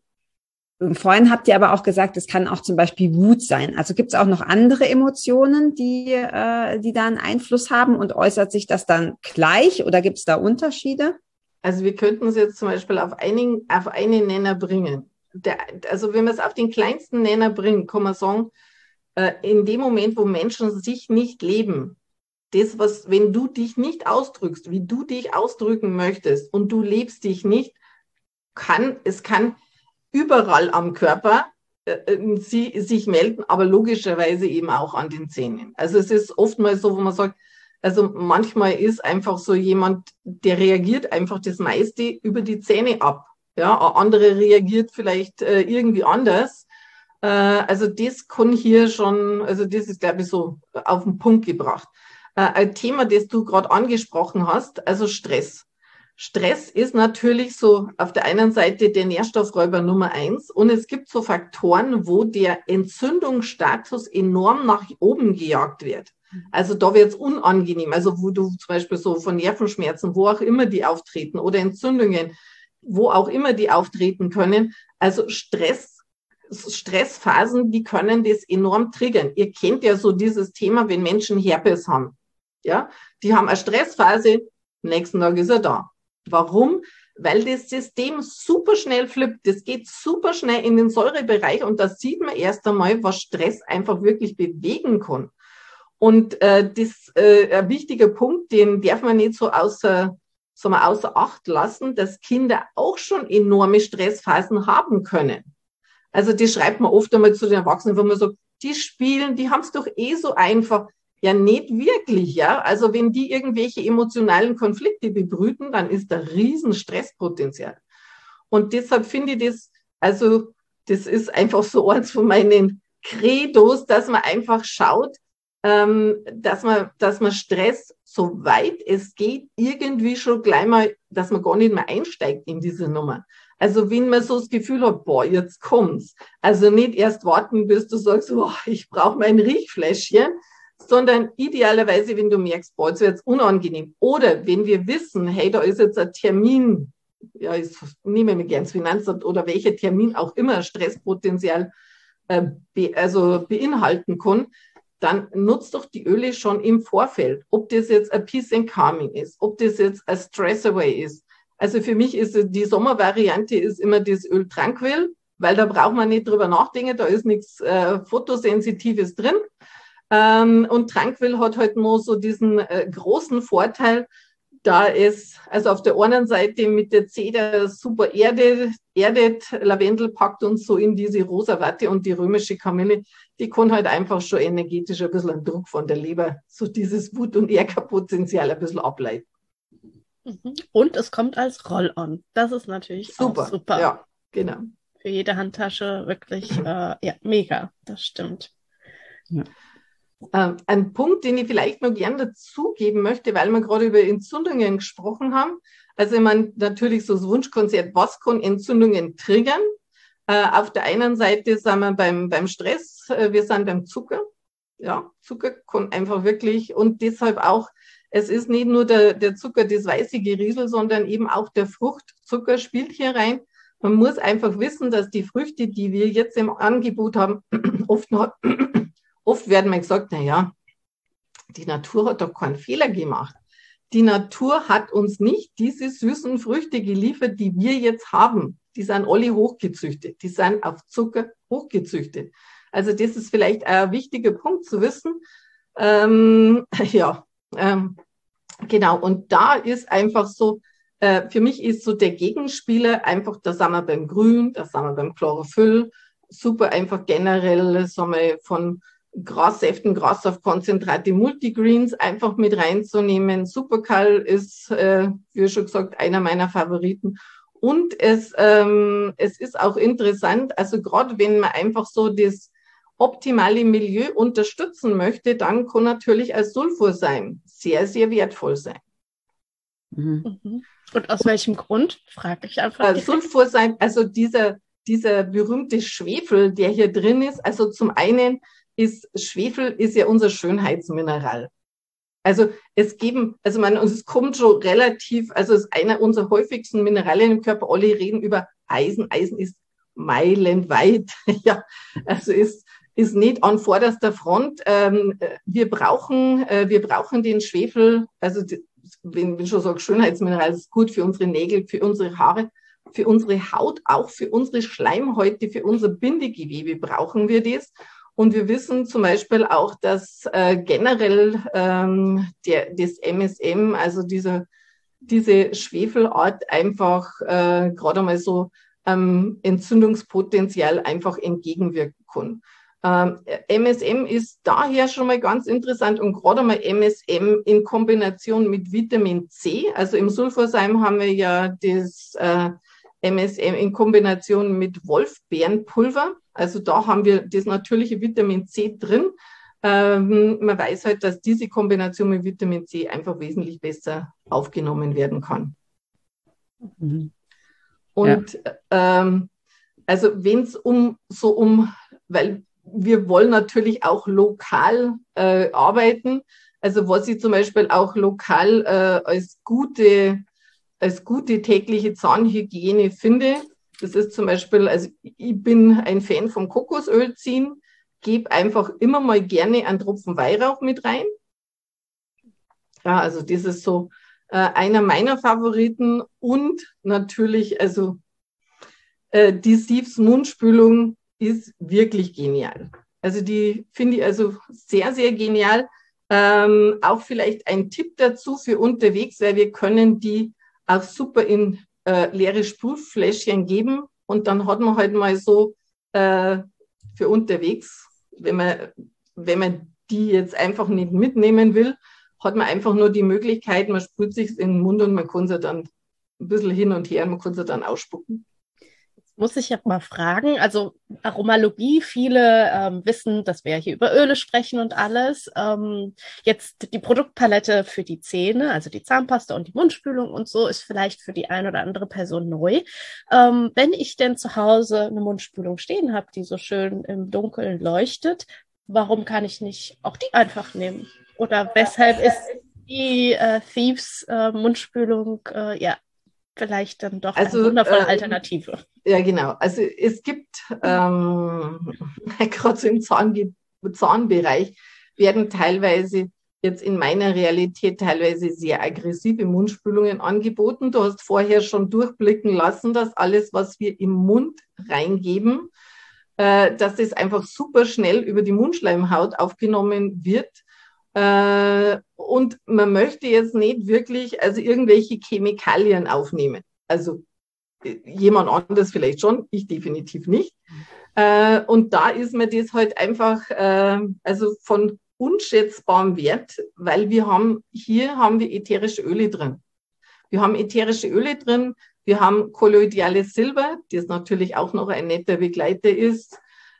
Vorhin habt ihr aber auch gesagt, es kann auch zum Beispiel Wut sein. Also gibt es auch noch andere Emotionen, die, äh, die da einen Einfluss haben, und äußert sich das dann gleich oder gibt es da Unterschiede? Also wir könnten es jetzt zum Beispiel auf einen, auf einen Nenner bringen. Der, also wenn wir es auf den kleinsten Nenner bringen, kann man sagen, äh, in dem Moment, wo Menschen sich nicht leben, das, was, wenn du dich nicht ausdrückst, wie du dich ausdrücken möchtest und du lebst dich nicht, kann, es kann überall am Körper äh, sie sich melden, aber logischerweise eben auch an den Zähnen. Also es ist oftmals so, wo man sagt, also manchmal ist einfach so jemand, der reagiert einfach das meiste über die Zähne ab. Ja, andere reagiert vielleicht äh, irgendwie anders. Äh, also das kann hier schon, also das ist, glaube ich, so auf den Punkt gebracht. Äh, ein Thema, das du gerade angesprochen hast, also Stress. Stress ist natürlich so auf der einen Seite der Nährstoffräuber Nummer eins, und es gibt so Faktoren, wo der Entzündungsstatus enorm nach oben gejagt wird. Also da wird es unangenehm, also wo du zum Beispiel so von Nervenschmerzen, wo auch immer die auftreten, oder Entzündungen, wo auch immer die auftreten können. Also Stress, Stressphasen, die können das enorm triggern. Ihr kennt ja so dieses Thema, wenn Menschen Herpes haben. Ja, die haben eine Stressphase, nächsten Tag ist er da. Warum? Weil das System super schnell flippt. Das geht super schnell in den Säurebereich, und da sieht man erst einmal, was Stress einfach wirklich bewegen kann. Und äh, das äh, ein wichtiger Punkt, den darf man nicht so außer, so mal außer Acht lassen, dass Kinder auch schon enorme Stressphasen haben können. Also das schreibt man oft einmal zu den Erwachsenen, wo man sagt, die spielen, die haben es doch eh so einfach. Ja, nicht wirklich, ja. Also wenn die irgendwelche emotionalen Konflikte bebrüten, dann ist da riesen Stresspotenzial. Und deshalb finde ich das, also das ist einfach so eins von meinen Credos, dass man einfach schaut, ähm, dass man, dass man Stress, soweit es geht, irgendwie schon gleich mal, dass man gar nicht mehr einsteigt in diese Nummer. Also wenn man so das Gefühl hat, boah, jetzt kommt's. Also nicht erst warten, bis du sagst, boah, ich brauche mein Riechfläschchen, sondern idealerweise, wenn du merkst, boah, jetzt wird's unangenehm. Oder wenn wir wissen, hey, da ist jetzt ein Termin, ja, ich nehme mir gern das Finanzamt oder welcher Termin auch immer Stresspotenzial äh, be, also beinhalten kann, dann nutzt doch die Öle schon im Vorfeld. Ob das jetzt ein Peace and Calming ist, ob das jetzt ein Stress Away ist. Also für mich ist die Sommervariante ist immer das Öl Tranquil, weil da braucht man nicht drüber nachdenken, da ist nichts äh, Photosensitives drin. Ähm, und Tranquil hat halt nur so diesen äh, großen Vorteil, da es, also auf der einen Seite mit der Zeder super erdet, erdet, Lavendel packt uns so in diese rosa Watte, und die römische Kamille, die kann halt einfach schon energetisch ein bisschen einen Druck von der Leber, so dieses Wut- und Ärgerpotenzial ein bisschen ableiten. Und es kommt als Roll-on. Das ist natürlich super. Auch super. Ja, genau. Für jede Handtasche wirklich, äh, ja, mega. Das stimmt. Ja. Ähm, ein Punkt, den ich vielleicht noch gerne dazugeben möchte, weil wir gerade über Entzündungen gesprochen haben. Also ich meine, natürlich so das Wunschkonzert, was kann Entzündungen triggern? Äh, auf der einen Seite sind wir beim, beim Stress, äh, wir sind beim Zucker. Ja, Zucker kann einfach wirklich, und deshalb auch, es ist nicht nur der, der Zucker, das weiße Geriesel, sondern eben auch der Fruchtzucker spielt hier rein. Man muss einfach wissen, dass die Früchte, die wir jetzt im Angebot haben, oft noch Oft werden mir gesagt, na ja, die Natur hat doch keinen Fehler gemacht. Die Natur hat uns nicht diese süßen Früchte geliefert, die wir jetzt haben. Die sind alle hochgezüchtet. Die sind auf Zucker hochgezüchtet. Also das ist vielleicht ein wichtiger Punkt zu wissen. Ähm, ja, ähm, genau. Und da ist einfach so, äh, für mich ist so der Gegenspieler einfach, da sind wir beim Grün, da sind wir beim Chlorophyll. Super einfach generell, sagen wir, von Grassäften, Grassaftkonzentrate, Multigreens einfach mit reinzunehmen. Superkal ist, äh, wie schon gesagt, einer meiner Favoriten. Und es, ähm, es ist auch interessant, also gerade wenn man einfach so das optimale Milieu unterstützen möchte, dann kann natürlich als Sulfur sein sehr, sehr wertvoll sein. Mhm. Mhm. Und aus welchem Grund, frage ich einfach. Äh, Sulforsein, also dieser, dieser berühmte Schwefel, der hier drin ist, also zum einen ist Schwefel ist ja unser Schönheitsmineral. Also es geben, also man, es kommt schon relativ, also es ist einer unserer häufigsten Mineralien im Körper. Alle reden über Eisen. Eisen ist meilenweit, ja, also ist ist nicht an vorderster Front. Ähm, wir brauchen, äh, wir brauchen den Schwefel, also die, wenn ich schon sage, Schönheitsmineral ist gut für unsere Nägel, für unsere Haare, für unsere Haut, auch für unsere Schleimhäute, für unser Bindegewebe brauchen wir das. Und wir wissen zum Beispiel auch, dass äh, generell ähm, der, das M S M, also diese, diese Schwefelart einfach äh, gerade mal so ähm, Entzündungspotenzial einfach entgegenwirken kann. Ähm, M S M ist daher schon mal ganz interessant und gerade mal M S M in Kombination mit Vitamin C. Also im Sulforseim haben wir ja das äh, M S M in Kombination mit Wolfbeerenpulver. Also da haben wir das natürliche Vitamin C drin. Ähm, man weiß halt, dass diese Kombination mit Vitamin C einfach wesentlich besser aufgenommen werden kann. Mhm. Und ja. ähm, also wenn es um so um, weil wir wollen natürlich auch lokal äh, arbeiten. Also was ich zum Beispiel auch lokal äh, als gute, als gute tägliche Zahnhygiene finde, das ist zum Beispiel, also ich bin ein Fan vom Kokosöl ziehen, gebe einfach immer mal gerne einen Tropfen Weihrauch mit rein. Ja, also das ist so äh, einer meiner Favoriten und natürlich, also äh, die Sieves Mundspülung ist wirklich genial. Also die finde ich also sehr, sehr genial. Ähm, auch vielleicht ein Tipp dazu für unterwegs, weil wir können die auch super in äh, leere Sprühfläschchen geben und dann hat man halt mal so äh, für unterwegs, wenn man, wenn man die jetzt einfach nicht mitnehmen will, hat man einfach nur die Möglichkeit, man sprüht sich in den Mund und man kann sie dann ein bisschen hin und her, man kann sie dann ausspucken. Muss ich ja mal fragen, also Aromalogie, viele ähm, wissen, dass wir hier über Öle sprechen und alles. Ähm, jetzt die Produktpalette für die Zähne, also die Zahnpasta und die Mundspülung und so, ist vielleicht für die eine oder andere Person neu. Ähm, wenn ich denn zu Hause eine Mundspülung stehen habe, die so schön im Dunkeln leuchtet, warum kann ich nicht auch die einfach nehmen? Oder weshalb ist die äh, Thieves äh, Mundspülung äh, ja vielleicht dann doch also, eine wundervolle ähm, Alternative? Ja, genau. Also es gibt ähm, gerade so im Zahn- Zahnbereich werden teilweise jetzt in meiner Realität teilweise sehr aggressive Mundspülungen angeboten. Du hast vorher schon durchblicken lassen, dass alles, was wir im Mund reingeben, äh, dass das einfach super schnell über die Mundschleimhaut aufgenommen wird. Äh, und man möchte jetzt nicht wirklich also irgendwelche Chemikalien aufnehmen. Also jemand anderes vielleicht schon, ich definitiv nicht. Äh, und da ist mir das halt einfach äh, also von unschätzbarem Wert, weil wir haben, hier haben wir ätherische Öle drin. Wir haben ätherische Öle drin, wir haben kolloidales Silber, das natürlich auch noch ein netter Begleiter ist.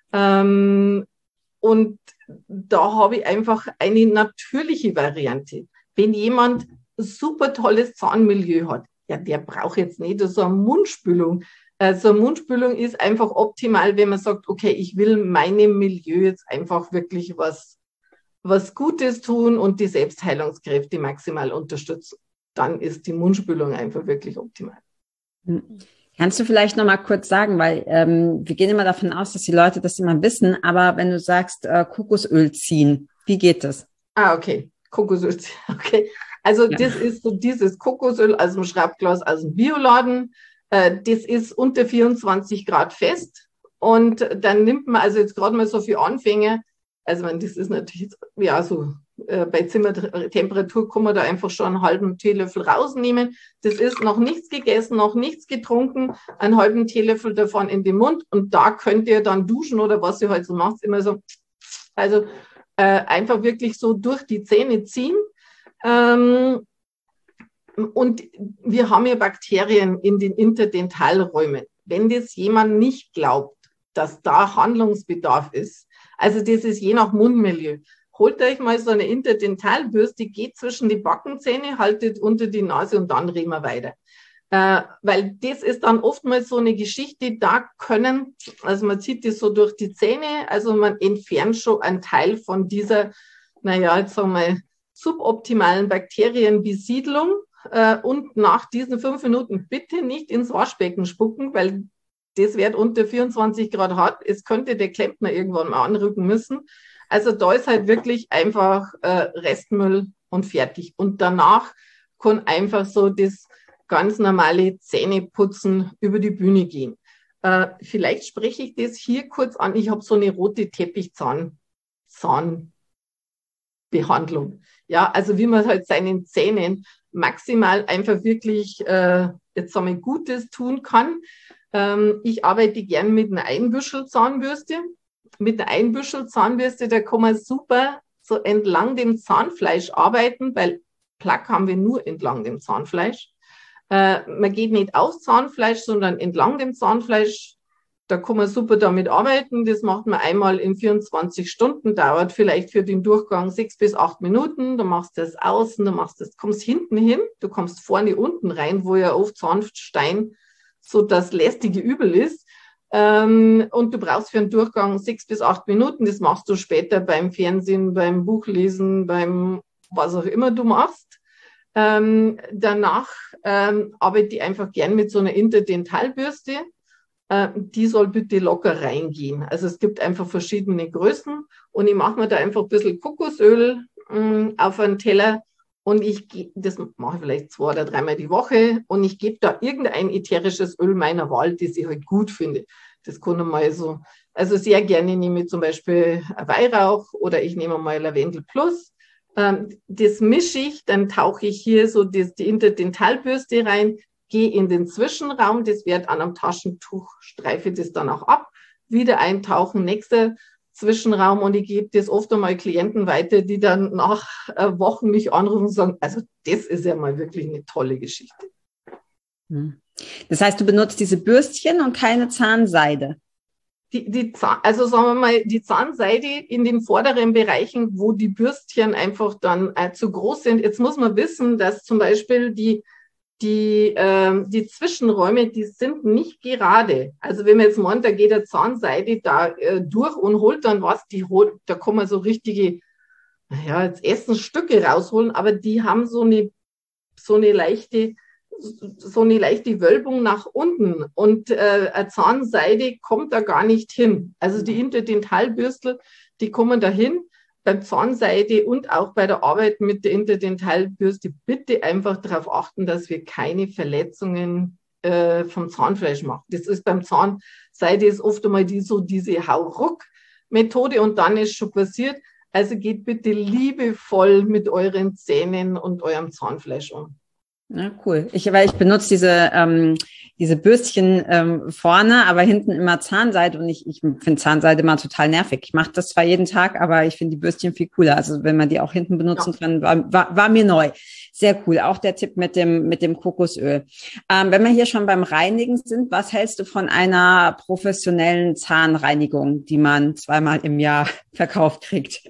Ähm, und da habe ich einfach eine natürliche Variante. Wenn jemand super tolles Zahnmilieu hat, ja, der braucht jetzt nicht so eine Mundspülung. Äh, so eine Mundspülung ist einfach optimal, wenn man sagt, okay, ich will meinem Milieu jetzt einfach wirklich was, was Gutes tun und die Selbstheilungskräfte maximal unterstützen. Dann ist die Mundspülung einfach wirklich optimal. Kannst du vielleicht noch mal kurz sagen, weil ähm, wir gehen immer davon aus, dass die Leute das immer wissen, aber wenn du sagst, äh, Kokosöl ziehen, wie geht das? Ah, okay. Kokosöl ziehen, okay. Also ja. Das ist so dieses Kokosöl aus dem Schraubglas aus dem Bioladen. Äh, das ist unter vierundzwanzig Grad fest. Und dann nimmt man also jetzt gerade mal so für Anfänger, also man, das ist natürlich, ja, so äh, bei Zimmertemperatur kann man da einfach schon einen halben Teelöffel rausnehmen. Das ist noch nichts gegessen, noch nichts getrunken, einen halben Teelöffel davon in den Mund und da könnt ihr dann duschen oder was ihr halt so macht, immer so, also äh, einfach wirklich so durch die Zähne ziehen. Ähm, und wir haben ja Bakterien in den Interdentalräumen. Wenn das jemand nicht glaubt, dass da Handlungsbedarf ist, also das ist je nach Mundmilieu. holt euch mal so eine Interdentalbürste, geht zwischen die Backenzähne, haltet unter die Nase und dann reden wir weiter. Äh, weil das ist dann oftmals so eine Geschichte, da können, also man zieht das so durch die Zähne, also man entfernt schon einen Teil von dieser, naja, jetzt sagen wir mal, suboptimalen Bakterienbesiedlung. Äh, und nach diesen fünf Minuten bitte nicht ins Waschbecken spucken, weil das wird unter vierundzwanzig Grad hart. Es könnte der Klempner irgendwann mal anrücken müssen. Also da ist halt wirklich einfach äh, Restmüll und fertig. Und danach kann einfach so das ganz normale Zähneputzen über die Bühne gehen. Äh, vielleicht spreche ich das hier kurz an. Ich habe so eine rote Teppichzahn, Zahnbehandlung. Ja, also wie man halt seinen Zähnen maximal einfach wirklich äh, jetzt sagen wir, Gutes tun kann. Ähm, ich arbeite gern mit einer Einbüschelzahnbürste. Mit einer Einbüschelzahnbürste, da kann man super so entlang dem Zahnfleisch arbeiten, weil Plaque haben wir nur entlang dem Zahnfleisch. Äh, man geht nicht aufs Zahnfleisch, sondern entlang dem Zahnfleisch. Da kann man super damit arbeiten. Das macht man einmal in vierundzwanzig Stunden, dauert vielleicht für den Durchgang sechs bis acht Minuten. Du machst das außen, du machst das, kommst hinten hin, du kommst vorne unten rein, wo ja oft Zahnstein so das lästige Übel ist. Ähm, und du brauchst für einen Durchgang sechs bis acht Minuten. Das machst du später beim Fernsehen, beim Buchlesen, beim was auch immer du machst. Ähm, danach ähm, arbeite ich einfach gern mit so einer Interdentalbürste. Äh, die soll bitte locker reingehen. Also es gibt einfach verschiedene Größen und ich mache mir da einfach ein bisschen Kokosöl mh, auf einen Teller und ich ge- das mache ich vielleicht zwei oder dreimal die Woche und ich gebe da irgendein ätherisches Öl meiner Wahl, das ich halt gut finde. Das kann mal so, also sehr gerne nehme ich zum Beispiel Weihrauch oder ich nehme mal Lavendel Plus. Das mische ich, dann tauche ich hier so das, die Interdentalbürste rein, gehe in den Zwischenraum, das wird an einem Taschentuch, streife das dann auch ab, wieder eintauchen, nächster Zwischenraum und ich gebe das oft einmal Klienten weiter, die dann nach Wochen mich anrufen und sagen, also das ist ja mal wirklich eine tolle Geschichte. Das heißt, du benutzt diese Bürstchen und keine Zahnseide? Die, die, also sagen wir mal, die Zahnseide in den vorderen Bereichen, wo die Bürstchen einfach dann äh, zu groß sind. Jetzt muss man wissen, dass zum Beispiel die, die, äh, die Zwischenräume, die sind nicht gerade. Also wenn man jetzt meint, da geht der Zahnseide da äh, durch und holt dann was, die holt, da kann man so richtige, naja, jetzt Essensstücke rausholen, aber die haben so eine, so eine leichte, so eine leichte Wölbung nach unten und äh, eine Zahnseide kommt da gar nicht hin. Also die Interdentalbürstel, die kommen da hin. Beim Zahnseide und auch bei der Arbeit mit der Interdentalbürste bitte einfach darauf achten, dass wir keine Verletzungen äh, vom Zahnfleisch machen. Das ist beim Zahnseide ist oft einmal die, so diese Hauruck-Methode und dann ist schon passiert. Also geht bitte liebevoll mit euren Zähnen und eurem Zahnfleisch um. Ja, cool. Ich, weil ich benutze diese, ähm, diese Bürstchen ähm, vorne, aber hinten immer Zahnseide und ich, ich finde Zahnseide immer total nervig. Ich mache das zwar jeden Tag, aber ich finde die Bürstchen viel cooler. Also wenn man die auch hinten benutzen ja. kann, war, war, war mir neu. Sehr cool. Auch der Tipp mit dem, mit dem Kokosöl. Ähm, wenn wir hier schon beim Reinigen sind, was hältst du von einer professionellen Zahnreinigung, die man zweimal im Jahr verkauft kriegt?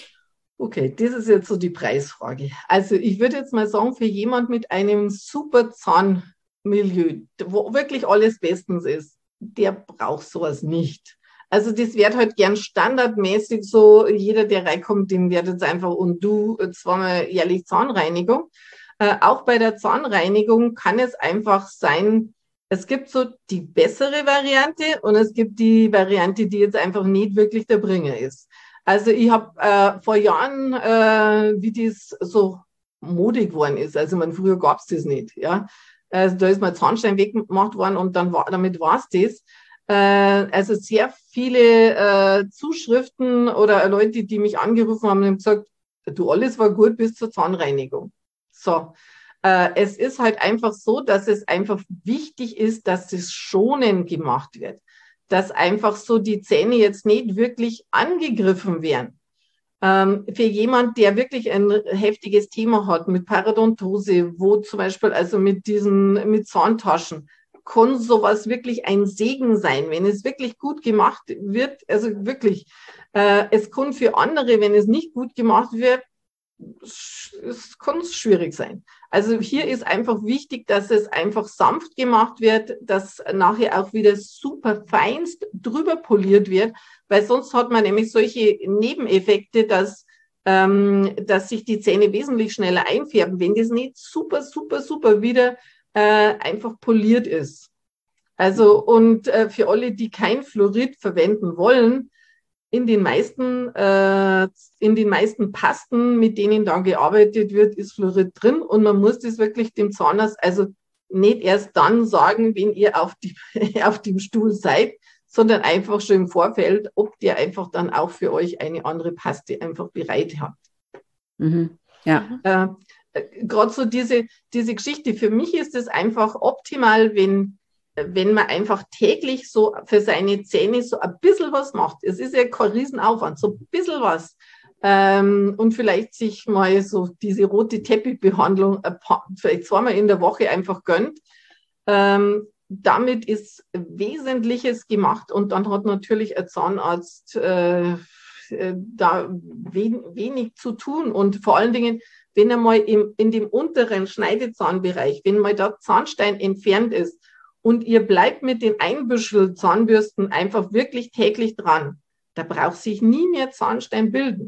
Okay, das ist jetzt so die Preisfrage. Also ich würde jetzt mal sagen, für jemand mit einem super Zahnmilieu, wo wirklich alles bestens ist, der braucht sowas nicht. Also das wird halt gern standardmäßig so, jeder, der reinkommt, dem wird jetzt einfach und du zweimal jährlich Zahnreinigung. Äh, auch bei der Zahnreinigung kann es einfach sein, es gibt so die bessere Variante und es gibt die Variante, die jetzt einfach nicht wirklich der Bringer ist. Also ich habe äh, vor Jahren, äh, wie das so modig geworden ist, also man früher gab es das nicht, ja. Also da ist mal Zahnstein weggemacht worden und dann war, damit war es das. Äh, also sehr viele äh, Zuschriften oder Leute, die mich angerufen haben, haben gesagt, du, alles war gut bis zur Zahnreinigung. So, äh, es ist halt einfach so, dass es einfach wichtig ist, dass es schonend gemacht wird. Dass einfach so die Zähne jetzt nicht wirklich angegriffen werden. Ähm, für jemand, der wirklich ein heftiges Thema hat mit Parodontose, wo zum Beispiel also mit diesen, mit Zahntaschen, kann sowas wirklich ein Segen sein, wenn es wirklich gut gemacht wird, also wirklich, Äh, es kann für andere, wenn es nicht gut gemacht wird, es kann schwierig sein. Also hier ist einfach wichtig, dass es einfach sanft gemacht wird, dass nachher auch wieder super feinst drüber poliert wird, weil sonst hat man nämlich solche Nebeneffekte, dass, ähm, dass sich die Zähne wesentlich schneller einfärben, wenn das nicht super, super, super wieder äh, einfach poliert ist. Also und äh, für alle, die kein Fluorid verwenden wollen, in den meisten, äh, in den meisten Pasten, mit denen da gearbeitet wird, ist Fluorid drin und man muss das wirklich dem Zahnarzt, also nicht erst dann sagen, wenn ihr auf, die, auf dem Stuhl seid, sondern einfach schon im Vorfeld, ob der einfach dann auch für euch eine andere Paste einfach bereit hat. Mhm. Ja. Äh, Gerade so diese, diese Geschichte, für mich ist es einfach optimal, wenn wenn man einfach täglich so für seine Zähne so ein bisschen was macht. Es ist ja kein Riesenaufwand, so ein bisschen was. Ähm, und vielleicht sich mal so diese rote Teppichbehandlung ein paar, vielleicht zweimal in der Woche einfach gönnt. Ähm, damit ist Wesentliches gemacht und dann hat natürlich ein Zahnarzt äh, da wen, wenig zu tun und vor allen Dingen, wenn er mal im, in dem unteren Schneidezahnbereich, wenn mal da Zahnstein entfernt ist, und ihr bleibt mit den Einbüschel-Zahnbürsten einfach wirklich täglich dran. Da braucht sich nie mehr Zahnstein bilden.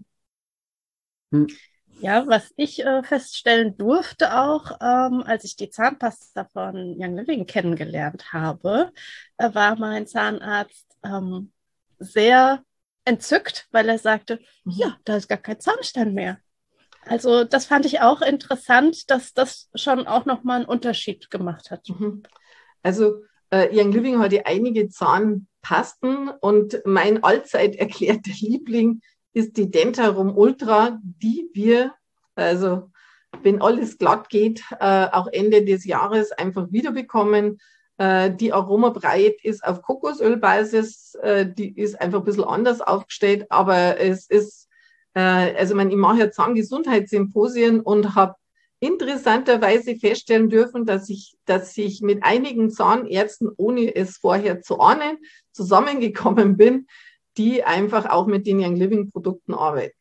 Ja, was ich äh, feststellen durfte auch, ähm, als ich die Zahnpasta von Young Living kennengelernt habe, äh, war mein Zahnarzt ähm, sehr entzückt, weil er sagte, mhm. ja, da ist gar kein Zahnstein mehr. Also das fand ich auch interessant, dass das schon auch nochmal einen Unterschied gemacht hat. Mhm. Also äh, Young Living hat ja einige Zahnpasten und mein allzeit erklärter Liebling ist die Dentarum Ultra, die wir, also wenn alles glatt geht, äh, auch Ende des Jahres einfach wiederbekommen. Äh, die Aromabreit ist auf Kokosölbasis, äh, die ist einfach ein bisschen anders aufgestellt, aber es ist, äh, also man, ich mache ja Zahngesundheitssymposien und habe interessanterweise feststellen dürfen, dass ich, dass ich mit einigen Zahnärzten, ohne es vorher zu ahnen, zusammengekommen bin, die einfach auch mit den Young Living Produkten arbeiten.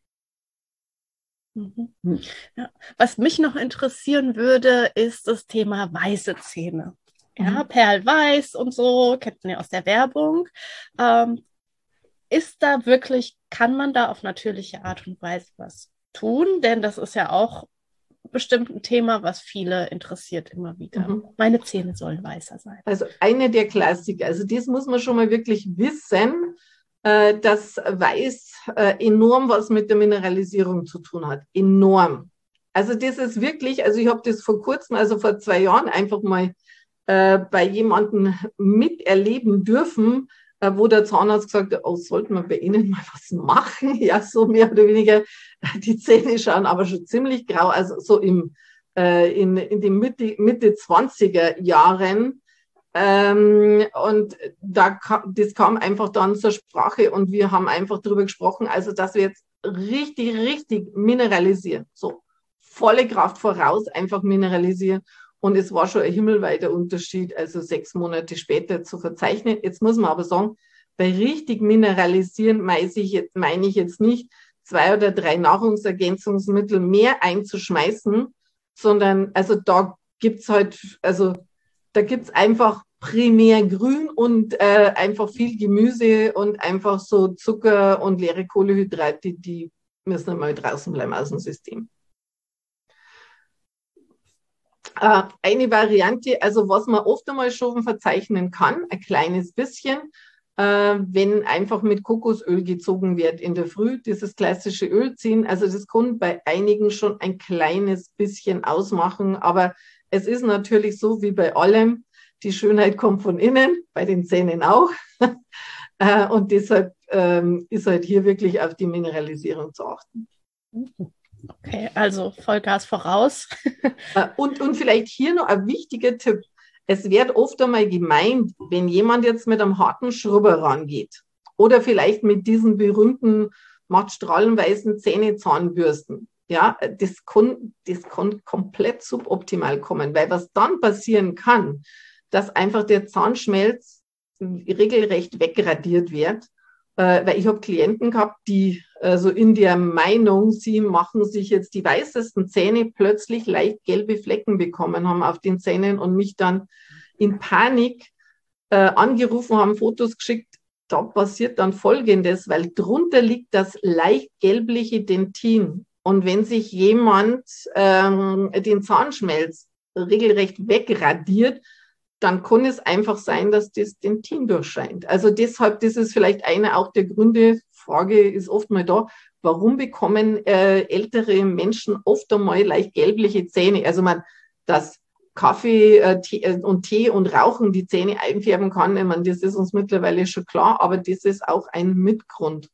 Mhm. Ja. Was mich noch interessieren würde, ist das Thema weiße Zähne. Ja, mhm. Perlweiß und so, kennt man ja aus der Werbung. Ähm, ist da wirklich, kann man da auf natürliche Art und Weise was tun? Denn das ist ja auch bestimmt ein Thema, was viele interessiert immer wieder. Mhm. Meine Zähne sollen weißer sein. Also eine der Klassiker, also das muss man schon mal wirklich wissen, äh, dass Weiß äh, enorm was mit der Mineralisierung zu tun hat. Enorm. Also das ist wirklich, also ich habe das vor kurzem, also vor zwei Jahren einfach mal äh, bei jemandem miterleben dürfen, äh, wo der Zahnarzt gesagt hat, oh, sollten wir bei Ihnen mal was machen? Ja, so mehr oder weniger. Die Zähne schauen aber schon ziemlich grau, also so im, äh, in, in den Mitte, Mitte zwanziger Jahren. Ähm, und da kam, das kam einfach dann zur Sprache und wir haben einfach darüber gesprochen, also dass wir jetzt richtig, richtig mineralisieren. So volle Kraft voraus, einfach mineralisieren. Und es war schon ein himmelweiter Unterschied, also sechs Monate später zu verzeichnen. Jetzt muss man aber sagen, bei richtig mineralisieren meine ich jetzt, meine ich jetzt nicht, zwei oder drei Nahrungsergänzungsmittel mehr einzuschmeißen, sondern also da gibt's halt, also da gibt's einfach primär Grün und äh, einfach viel Gemüse und einfach so Zucker und leere Kohlenhydrate, die müssen einmal draußen bleiben aus dem System. Äh, eine Variante, also was man oft einmal schon verzeichnen kann, ein kleines bisschen, äh, wenn einfach mit Kokosöl gezogen wird in der Früh, dieses klassische Öl ziehen. Also das kann bei einigen schon ein kleines bisschen ausmachen, aber es ist natürlich so wie bei allem, die Schönheit kommt von innen, bei den Zähnen auch. äh, und deshalb ähm, ist halt hier wirklich auf die Mineralisierung zu achten. Okay, also Vollgas voraus. und, und vielleicht hier noch ein wichtiger Tipp. Es wird oft einmal gemeint, wenn jemand jetzt mit einem harten Schrubber rangeht oder vielleicht mit diesen berühmten matt strahlenweißen Zähnezahnbürsten, ja, das kann, das kann komplett suboptimal kommen, weil was dann passieren kann, dass einfach der Zahnschmelz regelrecht wegradiert wird äh, weil ich habe Klienten gehabt, die äh, so in der Meinung, sie machen sich jetzt die weißesten Zähne, plötzlich leicht gelbe Flecken bekommen haben auf den Zähnen und mich dann in Panik äh, angerufen haben, Fotos geschickt. Da passiert dann Folgendes, weil drunter liegt das leicht gelbliche Dentin. Und wenn sich jemand ähm, den Zahnschmelz regelrecht wegradiert, dann kann es einfach sein, dass das Dentin durchscheint. Also deshalb, das ist vielleicht einer auch der Gründe, Frage ist oft mal da, warum bekommen äh, ältere Menschen oft einmal leicht gelbliche Zähne? Also man, das Kaffee äh, Tee, und Tee und Rauchen die Zähne einfärben kann, ich meine, das ist uns mittlerweile schon klar, aber das ist auch ein Mitgrund.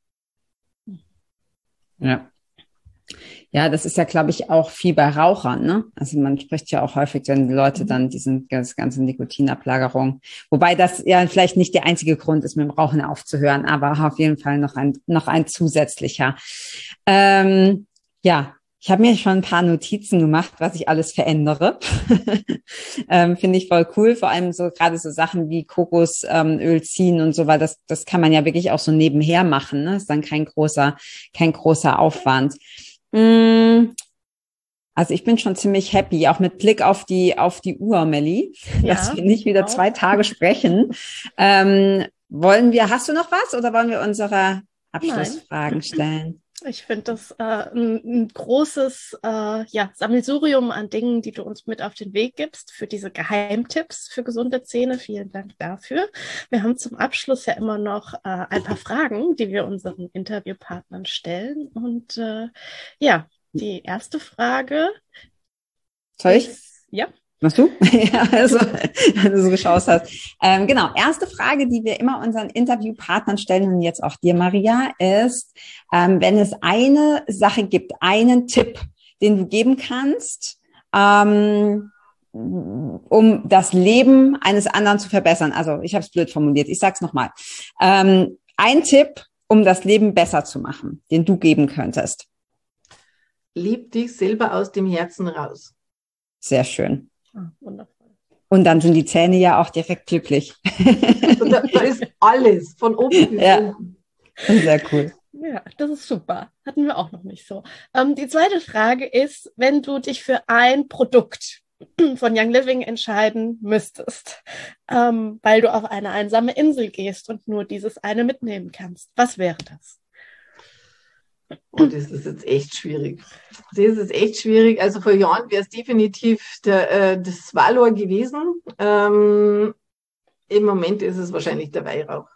Ja. Ja, das ist ja, glaube ich, auch viel bei Rauchern, ne? Also man spricht ja auch häufig, wenn die Leute dann diesen das ganze Nikotinablagerung, wobei das ja vielleicht nicht der einzige Grund ist, mit dem Rauchen aufzuhören, aber auf jeden Fall noch ein noch ein zusätzlicher. Ähm, ja. Ich habe mir schon ein paar Notizen gemacht, was ich alles verändere. ähm, Finde ich voll cool, vor allem so gerade so Sachen wie Kokosöl ähm, ziehen und so, weil das das kann man ja wirklich auch so nebenher machen, ne? Ist dann kein großer kein großer Aufwand. Mm, also ich bin schon ziemlich happy, auch mit Blick auf die auf die Uhr, Melli, ja, dass wir nicht wieder auch zwei Tage sprechen. Ähm, wollen wir? Hast du noch was oder wollen wir unsere Abschlussfragen Nein. stellen? Ich finde das äh, ein, ein großes äh, ja, Sammelsurium an Dingen, die du uns mit auf den Weg gibst für diese Geheimtipps für gesunde Zähne. Vielen Dank dafür. Wir haben zum Abschluss ja immer noch äh, ein paar Fragen, die wir unseren Interviewpartnern stellen. Und äh, ja, die erste Frage. Soll ich? Ist, ja. Machst du? Ja, also, wenn du so geschaut hast. Ähm, genau, erste Frage, die wir immer unseren Interviewpartnern stellen und jetzt auch dir, Maria, ist, ähm, wenn es eine Sache gibt, einen Tipp, den du geben kannst, ähm, um das Leben eines anderen zu verbessern. Also ich habe es blöd formuliert, ich sag's nochmal. Ähm, ein Tipp, um das Leben besser zu machen, den du geben könntest. Lieb dich selber aus dem Herzen raus. Sehr schön. Ah, wundervoll. Und dann sind die Zähne ja auch direkt glücklich. Und da, da ist alles, von oben bis ja. unten. Sehr cool. Ja, das ist super. Hatten wir auch noch nicht so. Ähm, die zweite Frage ist, wenn du dich für ein Produkt von Young Living entscheiden müsstest, ähm, weil du auf eine einsame Insel gehst und nur dieses eine mitnehmen kannst, was wäre das? Oh, das ist jetzt echt schwierig. Das ist echt schwierig. Also vor Jahren wäre es definitiv der, äh, das Valor gewesen. Ähm, im Moment ist es wahrscheinlich der Weihrauch.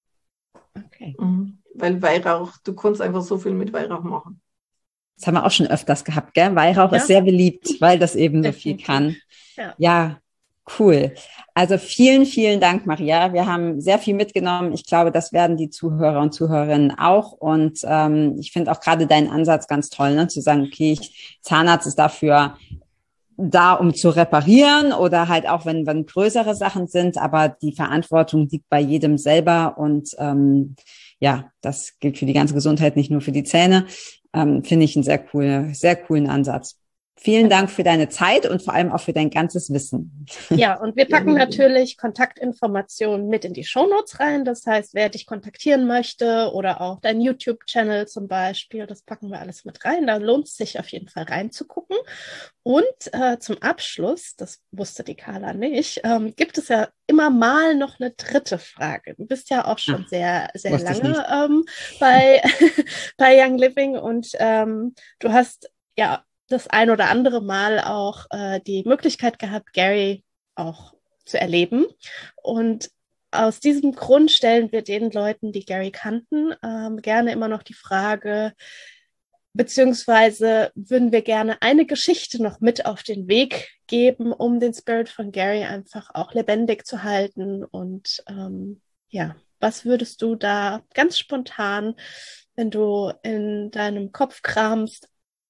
Okay. Mhm. Weil Weihrauch, du kannst einfach so viel mit Weihrauch machen. Das haben wir auch schon öfters gehabt, gell? Weihrauch ja. ist sehr beliebt, weil das eben so viel kann. Ja. ja, cool. Also vielen, vielen Dank, Maria. Wir haben sehr viel mitgenommen. Ich glaube, das werden die Zuhörer und Zuhörerinnen auch. Und ähm, ich finde auch gerade deinen Ansatz ganz toll, ne? Zu sagen, okay, ich, Zahnarzt ist dafür da, um zu reparieren oder halt auch, wenn, wenn größere Sachen sind. Aber die Verantwortung liegt bei jedem selber. Und ähm, ja, das gilt für die ganze Gesundheit, nicht nur für die Zähne. Ähm, finde ich einen sehr coolen, sehr coolen Ansatz. Vielen Dank für deine Zeit und vor allem auch für dein ganzes Wissen. Ja, und wir packen natürlich Kontaktinformationen mit in die Shownotes rein. Das heißt, wer dich kontaktieren möchte oder auch dein YouTube-Channel zum Beispiel, das packen wir alles mit rein. Da lohnt es sich auf jeden Fall reinzugucken. Und äh, zum Abschluss, das wusste die Carla nicht, ähm, gibt es ja immer mal noch eine dritte Frage. Du bist ja auch schon Ach, sehr, sehr lange ähm, bei, bei Young Living und ähm, du hast ja das ein oder andere Mal auch äh, die Möglichkeit gehabt, Gary auch zu erleben. Und aus diesem Grund stellen wir den Leuten, die Gary kannten, ähm, gerne immer noch die Frage, beziehungsweise würden wir gerne eine Geschichte noch mit auf den Weg geben, um den Spirit von Gary einfach auch lebendig zu halten. Und ähm, ja, was würdest du da ganz spontan, wenn du in deinem Kopf kramst,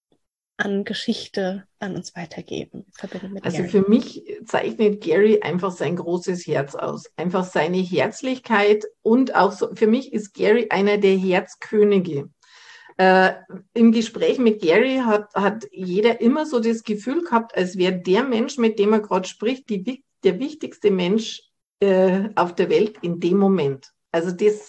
an Geschichte an uns weitergeben? Mit also Gary. Für mich zeichnet Gary einfach sein großes Herz aus. Einfach seine Herzlichkeit und auch so, für mich ist Gary einer der Herzkönige. Äh, im Gespräch mit Gary hat, hat jeder immer so das Gefühl gehabt, als wäre der Mensch, mit dem er gerade spricht, die, der wichtigste Mensch äh, auf der Welt in dem Moment. Also das,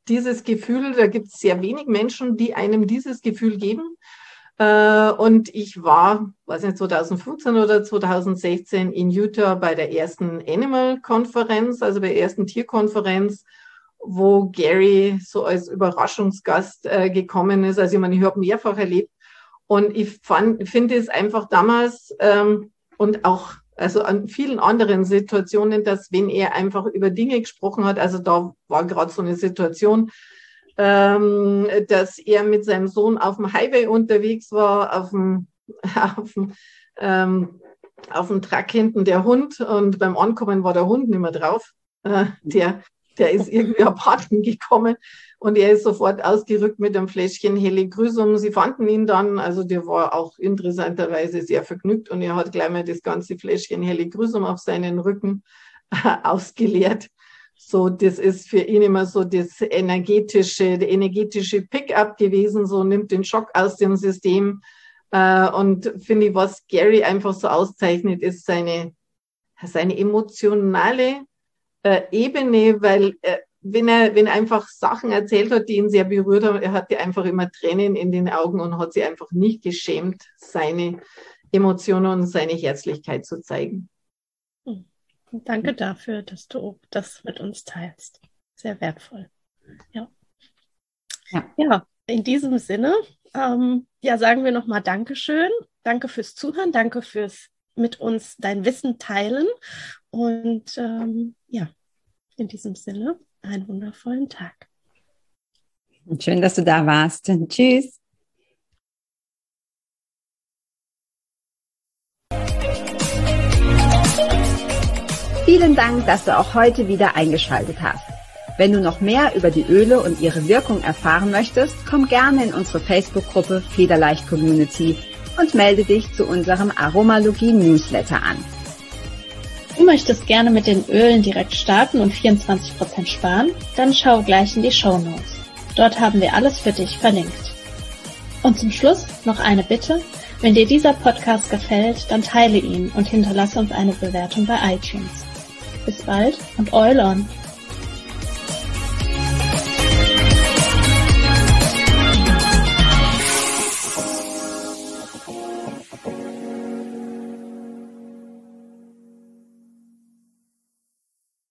dieses Gefühl, da gibt es sehr wenig Menschen, die einem dieses Gefühl geben. Und ich war, weiß nicht, zwanzig fünfzehn oder zwanzig sechzehn in Utah bei der ersten Animal-Konferenz, also bei der ersten Tierkonferenz, wo Gary so als Überraschungsgast äh, gekommen ist. Also ich meine, ich habe mehrfach erlebt. Und ich fand, finde es einfach damals ähm, und auch also an vielen anderen Situationen, dass wenn er einfach über Dinge gesprochen hat, also da war gerade so eine Situation, Ähm, dass er mit seinem Sohn auf dem Highway unterwegs war, auf dem, auf dem, ähm, auf dem Truck hinten der Hund und beim Ankommen war der Hund nicht mehr drauf. Äh, der, der ist irgendwie abhanden gekommen und er ist sofort ausgerückt mit einem Fläschchen Helichrysum. Sie fanden ihn dann, also der war auch interessanterweise sehr vergnügt und er hat gleich mal das ganze Fläschchen Helichrysum auf seinen Rücken äh, ausgeleert. So, das ist für ihn immer so das energetische, der energetische Pick-up gewesen, so nimmt den Schock aus dem System. Äh, und finde ich, was Gary einfach so auszeichnet, ist seine, seine emotionale äh, Ebene, weil äh, wenn er, wenn er einfach Sachen erzählt hat, die ihn sehr berührt haben, er hatte einfach immer Tränen in den Augen und hat sich einfach nicht geschämt, seine Emotionen und seine Herzlichkeit zu zeigen. Hm. Danke dafür, dass du das mit uns teilst. Sehr wertvoll. Ja, ja. ja in diesem Sinne, ähm, ja, sagen wir nochmal Dankeschön. Danke fürs Zuhören. Danke fürs mit uns dein Wissen teilen. Und ähm, ja, in diesem Sinne, einen wundervollen Tag. Schön, dass du da warst. Tschüss. Vielen Dank, dass du auch heute wieder eingeschaltet hast. Wenn du noch mehr über die Öle und ihre Wirkung erfahren möchtest, komm gerne in unsere Facebook-Gruppe Federleicht Community und melde dich zu unserem Aromalogie-Newsletter an. Du möchtest gerne mit den Ölen direkt starten und vierundzwanzig Prozent sparen? Dann schau gleich in die Shownotes. Dort haben wir alles für dich verlinkt. Und zum Schluss noch eine Bitte. Wenn dir dieser Podcast gefällt, dann teile ihn und hinterlasse uns eine Bewertung bei iTunes. Bis bald und Eulon!